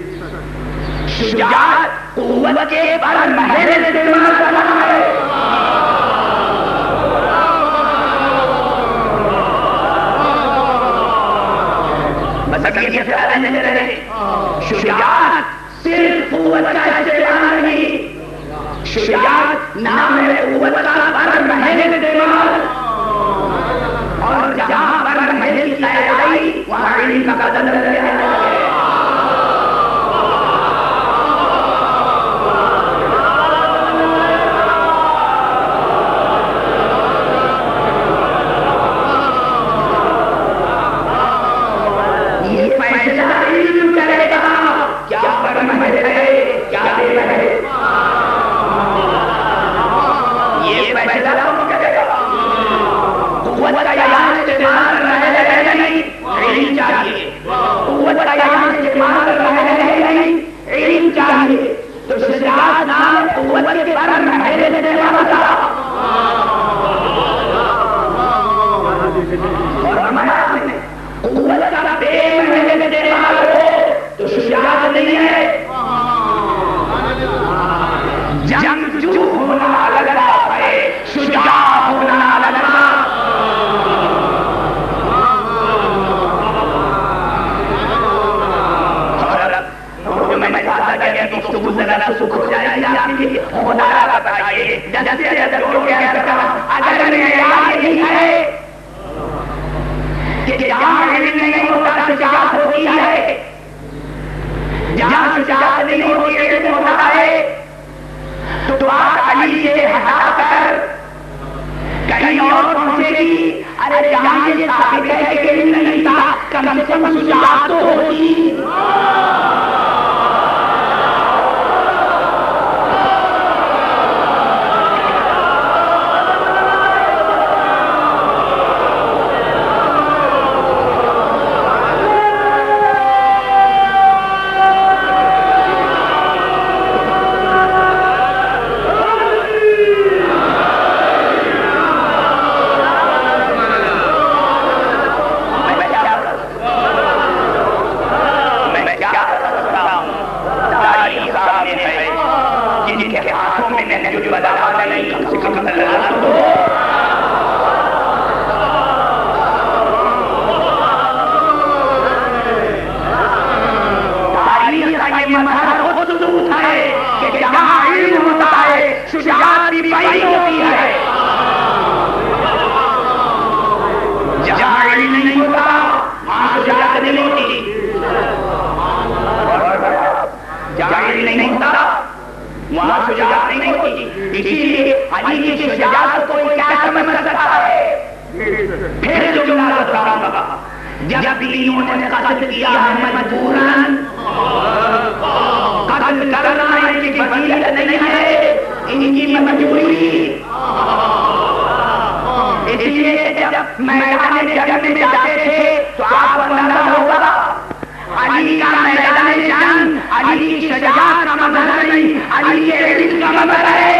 شجاعت قوت کے بر محل استعمال کا نام ہے. بس یہ فعلا نہیں رہے. شجاعت صرف قوت کا استعمال نہیں، شجاعت نام ہے قوت کا بر محل استعمال. اور جہاں بر محل کی قید آئی وہاں علم کا قدر رہے. یہ فیصلہ خدا بتائیے جلد سے جلد جو کہہ سکتا اگر معیار یہی ہے کہ جہاں علم نہیں ہوتا شجاعت ہوتی ہے، جہاں شجاعت نہیں ہوتی علم ہوتا ہے، تو آپ علی سے ہٹا کر کہیں اور پہنچے گی. ارے جہاں یہ ثابت ہے کہ علم نہیں تھا کم سے کم شجاعت تو ہوتی. جب انہوں نے قتل کیا ہے مجبوراً، قتل کرنا ان کی فضیلت نہیں ہے، ان کی مجبوری. اس لیے جب میدان جنگ میں جاتے تھے تو آپ کو اندازہ ہوگا علی کا میدان جنگ علی کی شجاعت کا مظہر نہیں، علی کے علم کا مظہر ہے.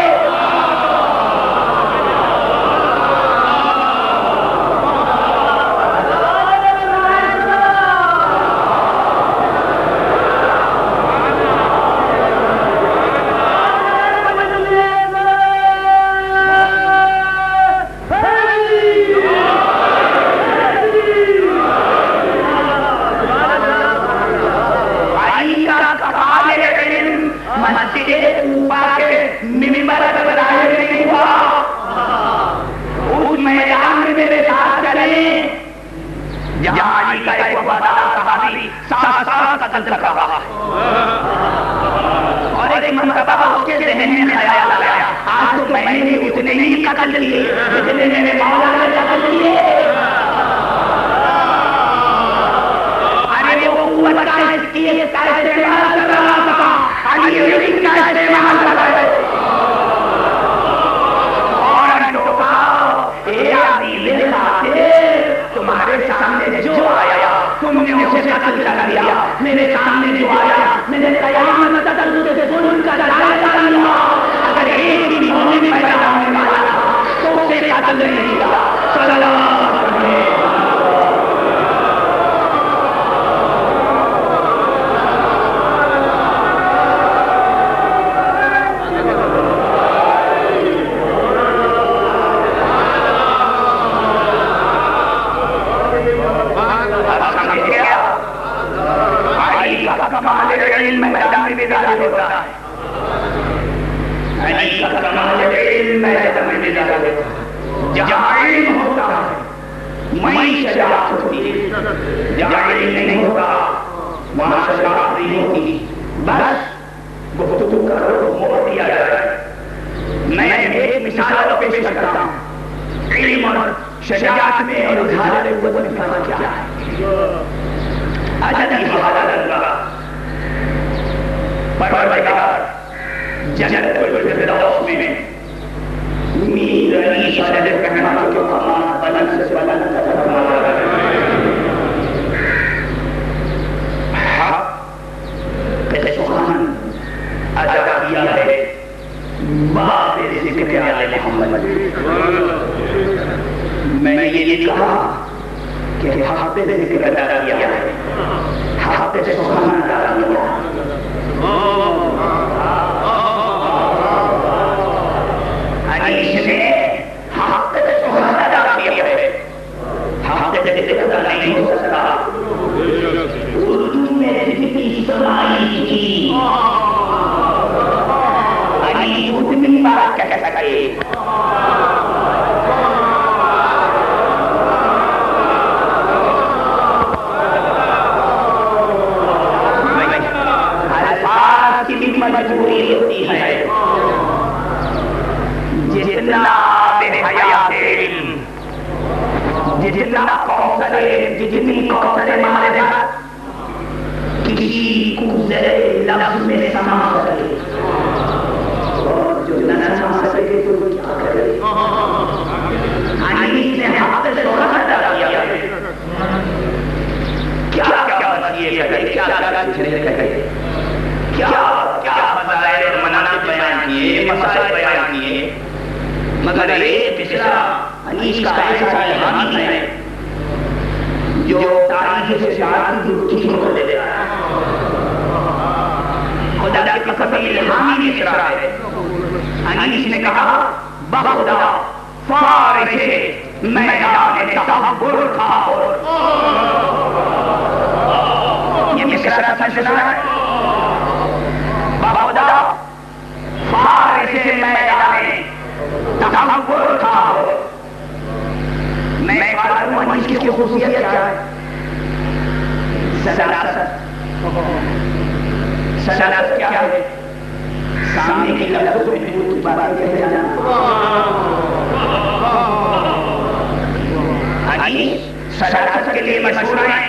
اور ایک مرتبہ اس کے ذہن میں خیال آیا آج تو میں نے اتنے ہی قتل لیے جتنے میرے مولا نے قتل لیے. ارے وہ قوت کا استعمال کر رہا تھا، علی علم کا استعمال کر رہا ہے. اور اے علی تمہارے سامنے جو آیا تم نے اسے قتل کر دیا، میرے سامنے جو آیا میں نے قیامت تک ان کا جلال کر لیا. اگر ایک بھی مومن پیدا ہونے والا تو اسے قتل نہیں کیا. صلی اللہ علیہ وسلم. کمال علم میدان میں ظاہر ہوتا ہے، علی کا کمال علم میدان میں ظاہر ہوتا ہے. جہاں علم ہوتا ہے وہیں شجاعت ہوتی ہے، جہاں علم نہیں ہوتا وہاں شجاعت نہیں ہوتی. بس گفتگو کرو موت دیا جائے. میں ایک مثال پیش کرتا ہوں، علم اور شجاعت میں اور اظہار قوت میں فرق کیا ہے. عدد حالت اللہ پروردگار جنت الفردوس میں امید علی شاہد رحمہ کے مقامات بلند سے بلند فرما حق کے سخن ادا کیا ہے باب ذکر آل محمد. میں نے یہ کہا کہ حق ذکر ادا کیا ہے، حق مجبوری ہوتی ہے. جتنا بے حیات علم، جتنا کوثر، جتنی کوثر معرفت کسی کو ذرے لفظ میں سما سکے، اور جو نہ سما سکے تو کیا کرے. حدیث نے حق سے سوچا کیا کیا کیا مسئلے کہے، کیا کیا چھڑے کہے، کیا کیا مسائل مناظر بیان کیے، مسائل بیان کیے، مگر ایک مصرع حدیث کا ایسا الہام ہے جو تاریخ سے شاعری کی روٹی کو دے دے رہا ہے. خدا کی قسم الہامی مصرع ہے. حدیث نے کہا بخدا فارس میدان تحول تھا. یہ مصرع سمجھنا ہے. بخدا فارس میدان تحول تھا. میں معلوم ہوں اس کی خصوصیت کیا ہے. سلاست. سلاست کیا ہے؟ سامنے کی لفظ میں باتیں کہہ جانا. حدیث سلاست کے لیے مشہور ہیں.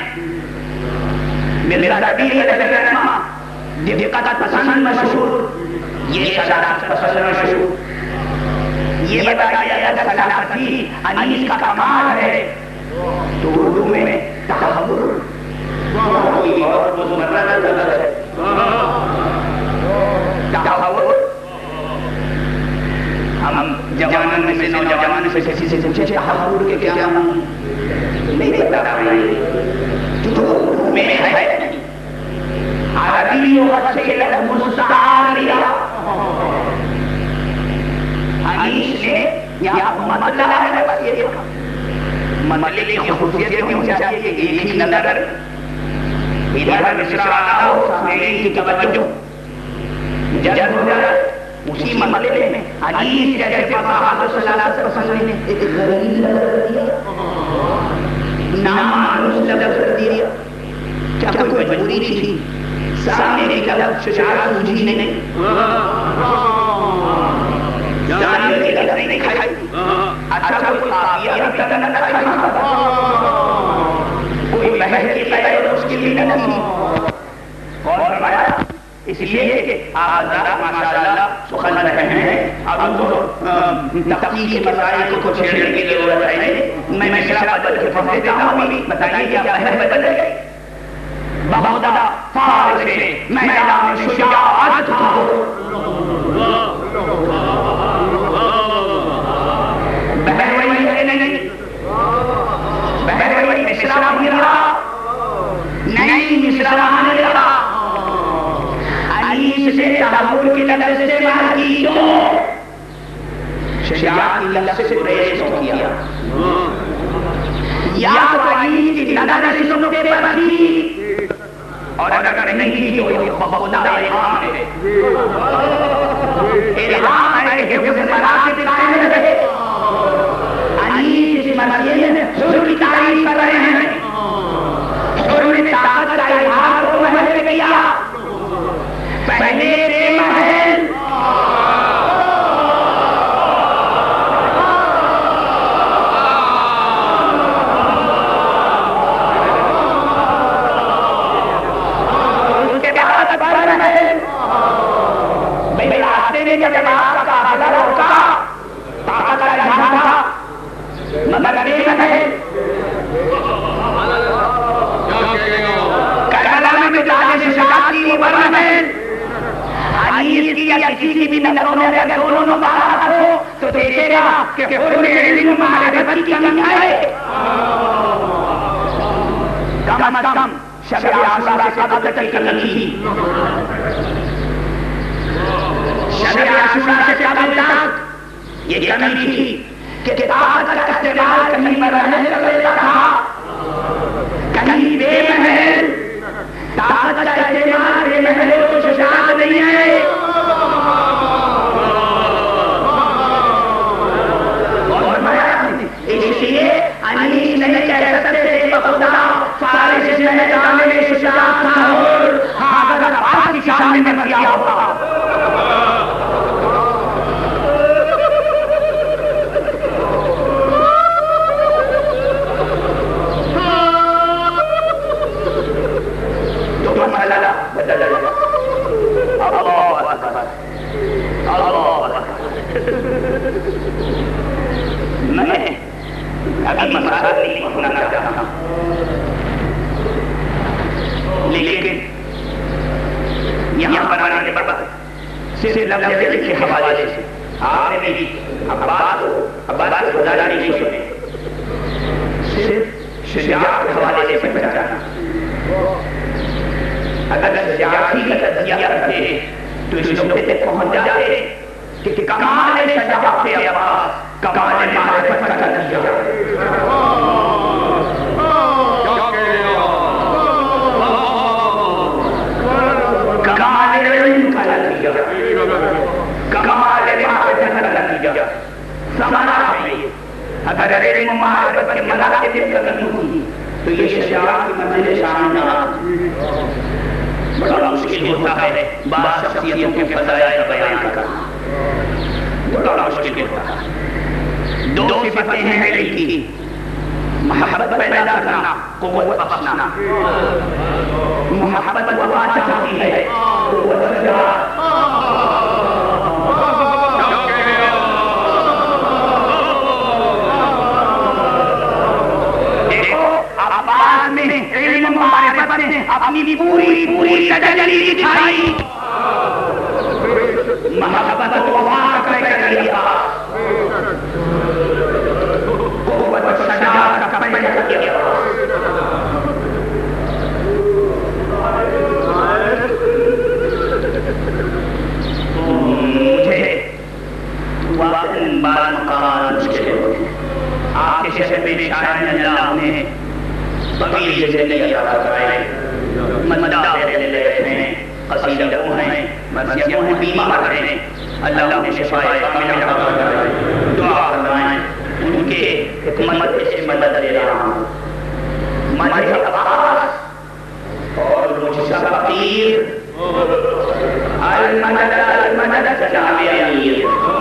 مرزا کبیر علیہ الرحمہ دقت پسند مشہور، یہ سلاست پسند مشہور. یہ بتایا اگر سلاستی حدیث کا کمال ہے تو اردو میں تحول کوئی اور روزمرہ کا لفظ ہے. تحول ہم جوانوں میں سے نوجوانوں سے کسی سے پوچھے تحول کے کیا معنی نہیں بتا رہے جو اردو میں ہے. عربی لغت سے لفظ مستعار لیا. حدیث نے یہاں مطلب ہے بس یہ دیکھا. مطلب کی خصوصیت کیوں ہونی چاہیے کہ ایک ہی نظر ادھر مصرع آ ہو سامعین کی توجہ جذب ہو جائے اسی مطلب میں. حدیث جیسے فصاحت و سلاست پسند نے ایک غریب لفظ دیا، نامعلوم لفظ دیا. کیا کوئی مجبوری تھی؟ سامنے کی لفظ شجاعت مجھے نہیں، جانب کی لفظ نہیں کھائی. اچھا کوئی قافیہ بھی تک نہ کھائی، کوئی بحث کی قید اس کے لیے نہیں تھی. اور فرمایا اس لیے کہ آپ حضرات ماشاءاللہ سخن رہے ہیں. اب تو تحقیق کے مسائل کو چھیڑنے کی ضرورت ہے. میں مصرع بدل کے پڑھ دیتا ہوں. بتائیے کیا بحث بدل گئی. بخدا فارس میدان شجاعت تھا. بہروئی ہے نہیں، بہروئی مصرع ہونے لگا، نئی مصرع آنے لگا. حدیث سے تحول کی لفظ سے باہر کی کیوں؟ شجاعت کی لفظ سے پریش کیا. یا تو حدیث کی نظر سے نقطے پر تھی، اور اگر نہیں تھی تو یہ بخدا الہام ہے. الہام ہے کہ حفظ مراتب قائم رہے. حدیث اس مسئلے میں حضور کی تعریف کر رہے ہیں. حضور نے طاقت کا اظہار کو محل میں کیا. پہلے سے محل جب آپ کا قافلہ روکا طاقت کا اظہار تھا، مگر یہ ہے کربلا میں جانے سے شجاعتی ورمحل. حدیث کی یا کسی کی بھی نظروں میں اگر دونوں بات ہو تو دیکھے گا کہ حرم علم معرفت کی کمی ہے. کم از کم شب عاشورہ سے قبل کی کمی تھی. شب عاشورہ سے قبل تک یہ کمی تھی کہ طاقت کا استعمال کہیں پر رہنے لگتا تھا، کہیں بے محل. طاقت کا استعمال بے محل تو شجاعت نہیں ہے. اور اس لیے حدیث نہیں کہہ سکتے بخدا فارس میں میدان میں شجاعت تھا اور حاضر عباس کی شان میں کیا ہوگا. اللہ اکبر اللہ اکبر. میں ابھی مسئلہ نہیں سنانا چاہتا لیکن یہاں پر آنے کے بعد صرف لفظ کے حوالے سے آپ نے بھی عباس خدا نہیں سنے صرف شجاعت کے حوالے سے پہچانا. اگر شجاعتی کا تجزیہ کرتے تو اس نقطے تک پہنچ جاتے کہ کمال شجاعت عباس کمال معرفت کا نتیجہ. کمال علم کا نتیجہ کمال معرفت کا نتیجہ. سمانا ہے اگر علم معرفت کے مراتب کا نہیں ہوئی تو یہ شجاعت کی منزل شامل نہ آتی. بڑا مشکل ہوتا ہے بعض شخصیتوں کے فضائل کا بیان کرنا. بڑا مشکل ہوتا ہے. دو صفتیں ہیں علم کی: محبت پیدا کرنا، قوت بخشنا. محبت وفا چاہتی ہے، قوت شجاعت. علم معرفت نے اپنی پوری تجلی دکھائی. محبت وفا کر لیا، قوت شجاعت کا پیدا کیا. مجھے واقعی بعض مقامات مشکل ہوتے ہیں. آپ کے شہر میں شاید اللہ نے طویل زندگی عطا فرمائے، مداح لے رہے ہیں، قصیدہ ہیں، مرثیہ ہیں، بیمار ہیں. اللہ انہیں شفاء کاملہ عطا فرمائے. دعا فرمائیں ان کے حکمت سے مدد لے رہا ہوں. مجھے عباس اور مجھ سے فقیر المدد جناب امیر.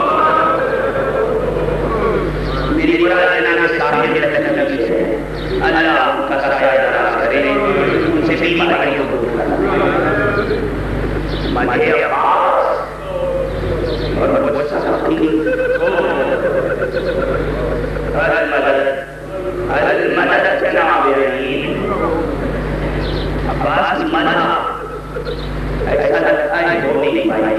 میری برائے نام صاحب نبی سے اللہ ان کا سایہ دراز کرے، ان سے بیماریوں کو دور کرے. مجھے عباس اور مجھ سے فقیر المدد جناب امیر. عباس مدد ایسا لگتا ہے ہو نہیں پائی.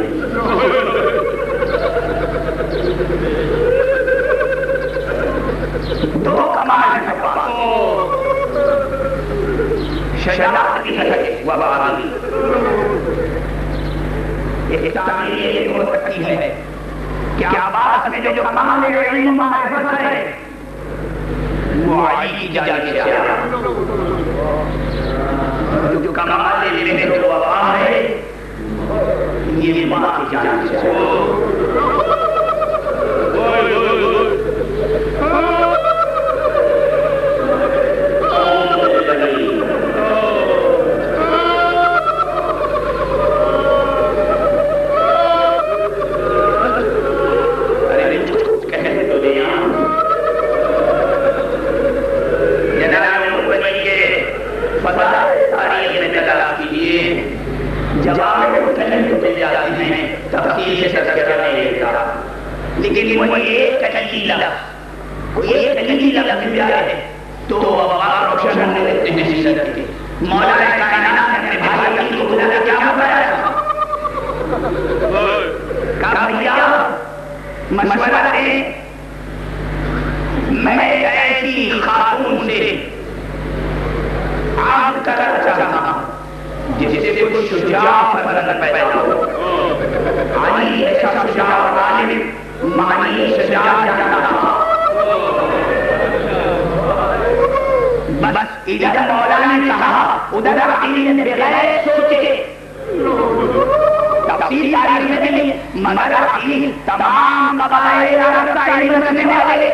دو کمال ہے شجاعت بھی ہے وفا بھی. ایک تعمیر یہ ہو سکتی ہے کہ عباس میں جو کمال علم معرفت ہے وہ علی کی جانب سے آیا. جو کمال علم جو وفا ہے یہ ماں کی جانب سے آیا. لیکن وہ ایک تجلیل لفظ ہے تو وقار روشن ہونے لگتے ہیں زندگی کے. مولا کائنات نے اپنے بھائی کی خدا کیا بتایا؟ کہا بھیا مشورہ دیں، میں ایسی خاتون سے عقد کرنا چاہتا ہوں جس سے کوئی شجاع فرزند پیدا ہو. علی ایسا شجاع اور عالم معنی شجاع جانا تھا. بس ادھر مولانا نے کہا ادھر علی نے بغیر سوچے تفسیر تاریخ میں نہیں مگر علی تمام قبائل عرب کا علم رکھنے والے.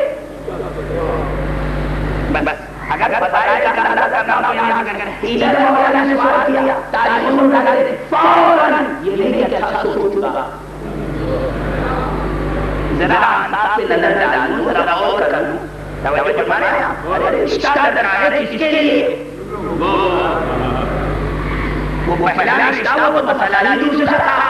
بس اگر بتایا کرنا کرنا یہاں کرنا ادھر مولانا نے سوال کیا تعلیم لگا دے فوراً یہ نہیں کہ اچھا سوچا ذرا انصاف سے نظر ڈالوں ذرا غور کروں. توجہ فرمایا اسٹارٹ آیا کس کے لیے؟ وہ وہ پہلا رشتہ وہ مسئلہ نہیں دوسرے سے تھا،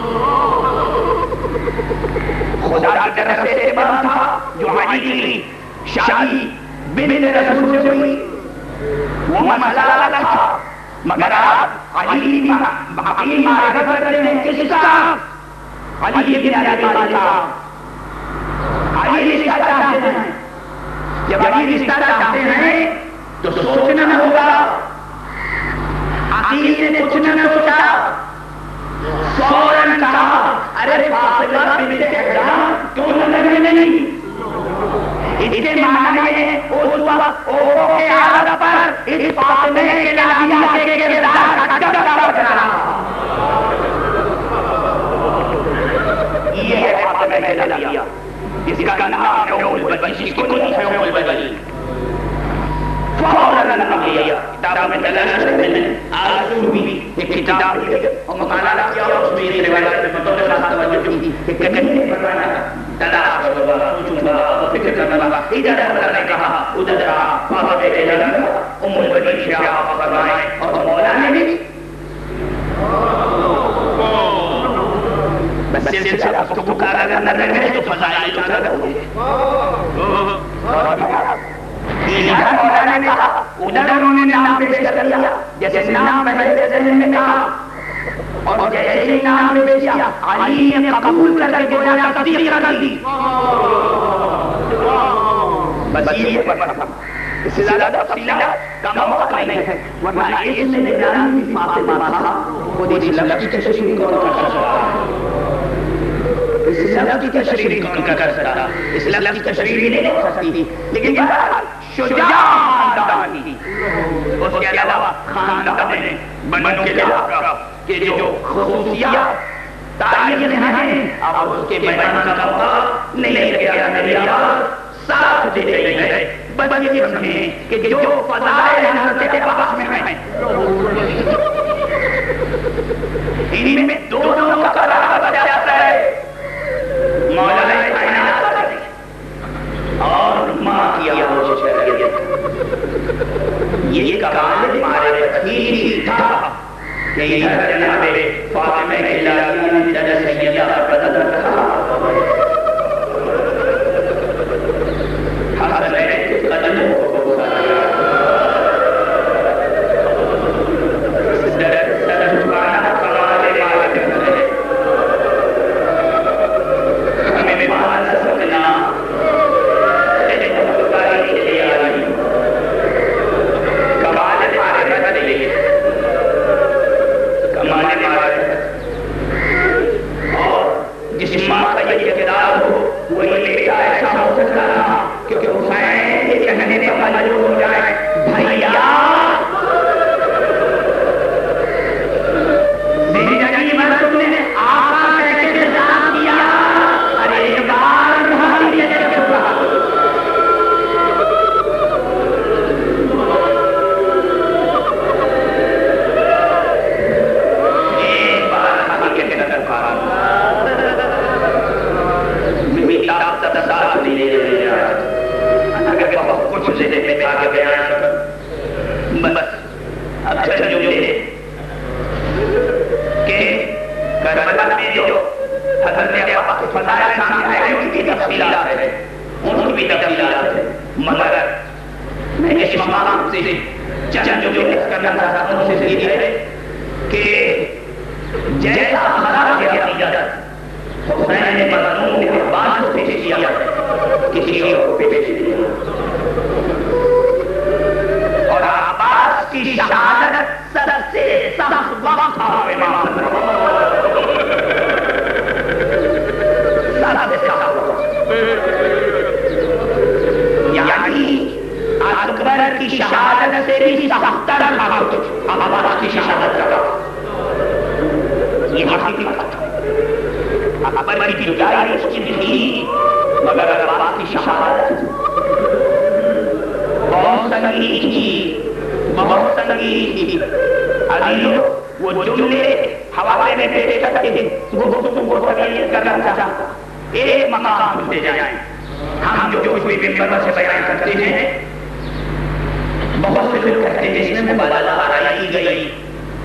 خدا کی طرف سے اعتبار تھا جو علی کی شادی بنت رسول سے ہوئی، وہ مسئلہ الگ تھا، مگر آپ علی حقیقی معرفت کرتے ہیں کس کا؟ علی بن ابی طالب، علی رشتہ چاہتے ہیں، جب علی رشتہ چاہتے ہیں تو سوچنا نہ ہوگا، عقیل نے کچھ نہ سوچا، فوراً کہا ارے فاطمہ بنت حجاج کیوں نہ لگے نہیں؟ اس کے معنی ہے اس وقت اوپو کے عالم پر اس فاطمہ کے لانیہ کے کردار کا دبدبہ بچ رہا، یہ ہے فاطمہ کے لانیہ، جس کا نام ہے ام البنین، جس کی کنیت ہے ام البنین۔ فوراً نام لیا، کتابوں میں تلاش میں آرزو بھی ایک کتاب لیا اور مطالعہ کیا، اس میں اس روایت میں بطور خاص توجہ کی کہ کہیں فرمانا تلاش ہوگا، سوچوں گا، فکر کرنا ہوگا، ادھر ادھر نے کہا ادھر رہا، وہاں پہ لگا ام البنین سے آپ فرمائیں، اور مولانا نے بھی بس سلسلہ گفتگو کا اگر نظر ہے تو فضائل کا نظر ہوگی، ادھر مولانا نے کہا ادھر انہوں نے نام پیش کر لیا، جیسے نام پہلے ذہن میں کہا اور جیسے ہی نام پیش کیا علی نے قبول کر کے گویا تصدیق کر دی، بس یہ اس سے زیادہ تفصیلات کا موقع نہیں ہے، ورنہ اس میں نگرانی فاطمہ تھا، خود اس لفظ کی تشریح کون کر سکتا، اس لفظ کی تشریح کون کر سکتا، اس لفظ کی تشریح نہیں ہو سکتی، لیکن بہرحال شجاع خاندان تھی، اس کے علاوہ خاندان نے بنو کلاب کے جو خصوصیات تعین ہیں اب اس کے بیان کا موقع نہیں لگا، میری آواز ساتھ دے رہی ہے، بس یہ سمجھیں کہ جو فضائل حضرت عباس میں ہیں ان میں دونوں کا قرار جاتا ہے، مولا کائنات اور ماں کی آغوش شریعت، یہ کمال معرفت ہی تھا کہ ادھر جناب فاطمہ کی لانیہ ادھر سیدہ بدر رہا، حسن کے قدموں کو گزارا، سر جھکانا کمال معرفت ہے، ہمیں مان سکنا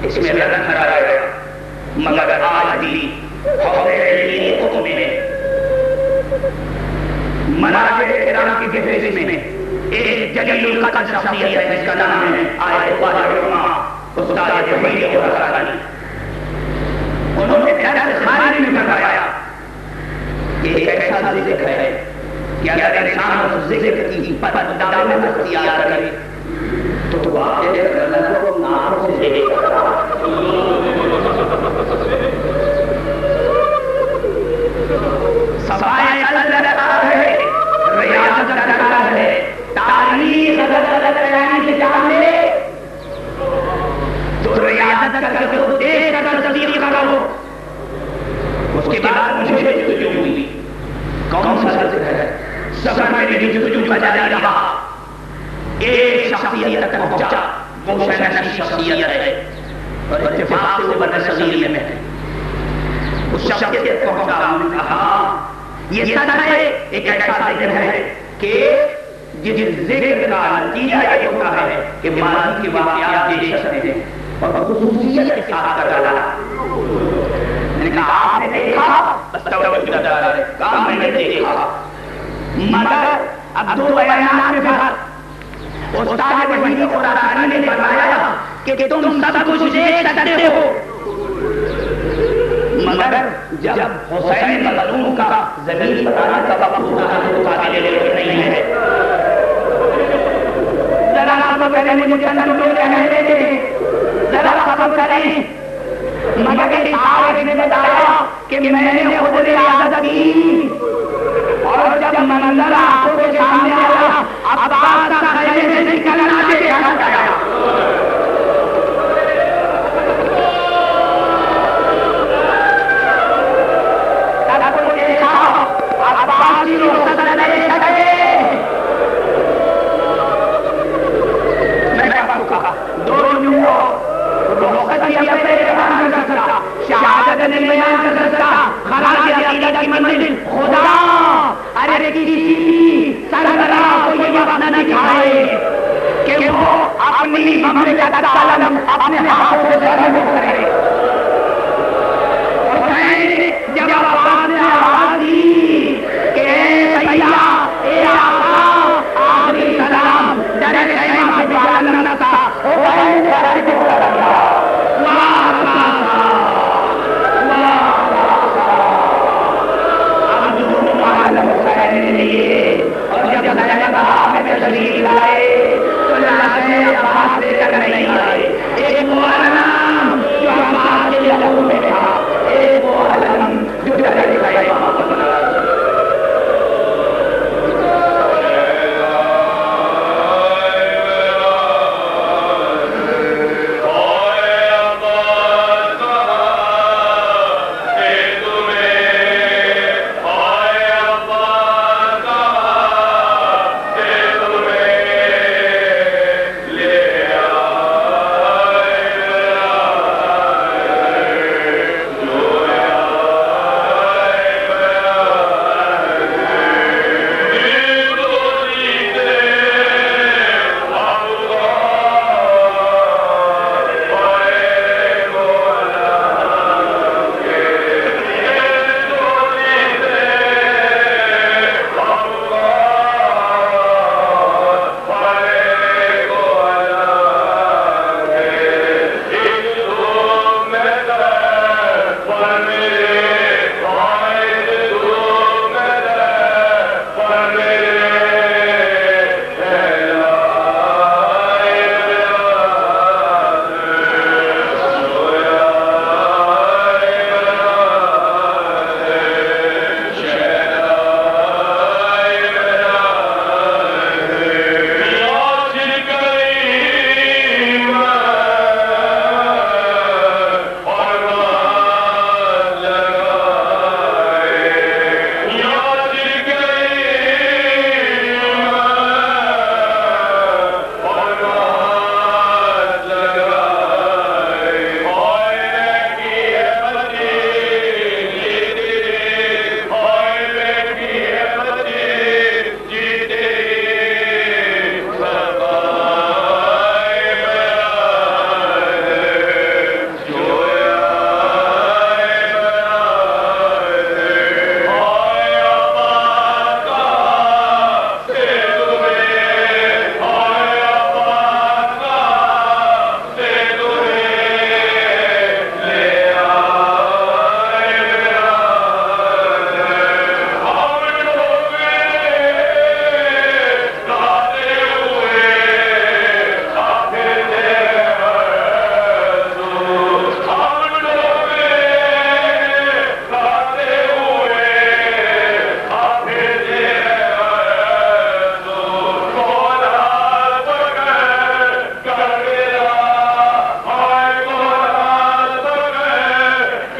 اس میں رنگ بھرا گیا، مگر آج بھی حوض میں مناظر کرام کی فہرست میں ایک جلیل القدر شخصیت ہے جس کا نام ہے آیت اللہ علماء استاد وحید خراسانی۔ انہوں نے درس خارج میں فرمایا کہ ایک ایسا ذکر ہے کہ اگر انسان اس ذکر کی مداومت اختیار کرے تو واقعی اللہ کو نام سے صفائی قلب رکھا ہے، ریاضت رکھا ہے، تاریخ اگر کرانی سے جانے تو ریاضت کر کے خود دیکھ کر تصدیق کرو۔ اس کے بعد مجھے جستجو ہوئی کون سا ذکر ہے؟ سفر میں جستجو کا جاری رہا، ایک شخصیت تک پہنچا، وہ شہنشی شخصیت ہے اور اتفاق سے بر صغیر میں ہے۔ اس شخصیت پہنچا، انہوں نے کہا یہ سچ ہے، ایک ایسا ذکر ہے کہ جس ذکر کا نتیجہ یہ ہوتا ہے کہ ماضی کے واقعات دیکھ سکتے ہیں اور خصوصیت کے ساتھ کر ڈالا۔ میں نے کہا آپ نے دیکھا؟ بس توجہ دار ہے، کہا میں نے دیکھا، مگر اب دو بیانات میں فرق۔ استاد وحید خراسانی نے فرمایا کہ تم سب کچھ دیکھ سکتے ہو، مگر جب حسین مظلوم کا زمین بتانے کا وقت ہوتا ہے تو قابل نہیں ہے۔ ذرا آپ پہلے مجھے تنظیم کہنے دیں، ذرا صبر کریں، مگر اس آیت نے بتایا کہ میں نے خود ریاضت کی اور جب منظر آنکھوں کے سامنے آیا عباس کا خیمے سے نکلنا دیکھا گیا۔ شہادت نہیں بیان کر سکتا، خراج عقیدت کی منزل خدا ارے کسی سربراہ کو یہ وقت نہ دکھائے کہ وہ اپنی مملکت کا علم اپنے ہاتھوں سے سرنگو کرے۔ حسین جب عباس نے آواز دی کہ اے سیدہ، اے آقا، آخری سلام در خیمہ سے جعلنا تھا، حسین سرنگو کر گیا۔ اور جب صحابہ میں تشریف لائے تو اللہ سے عباس لے کر نہیں آئے، ایک مولانا جو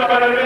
بدل میں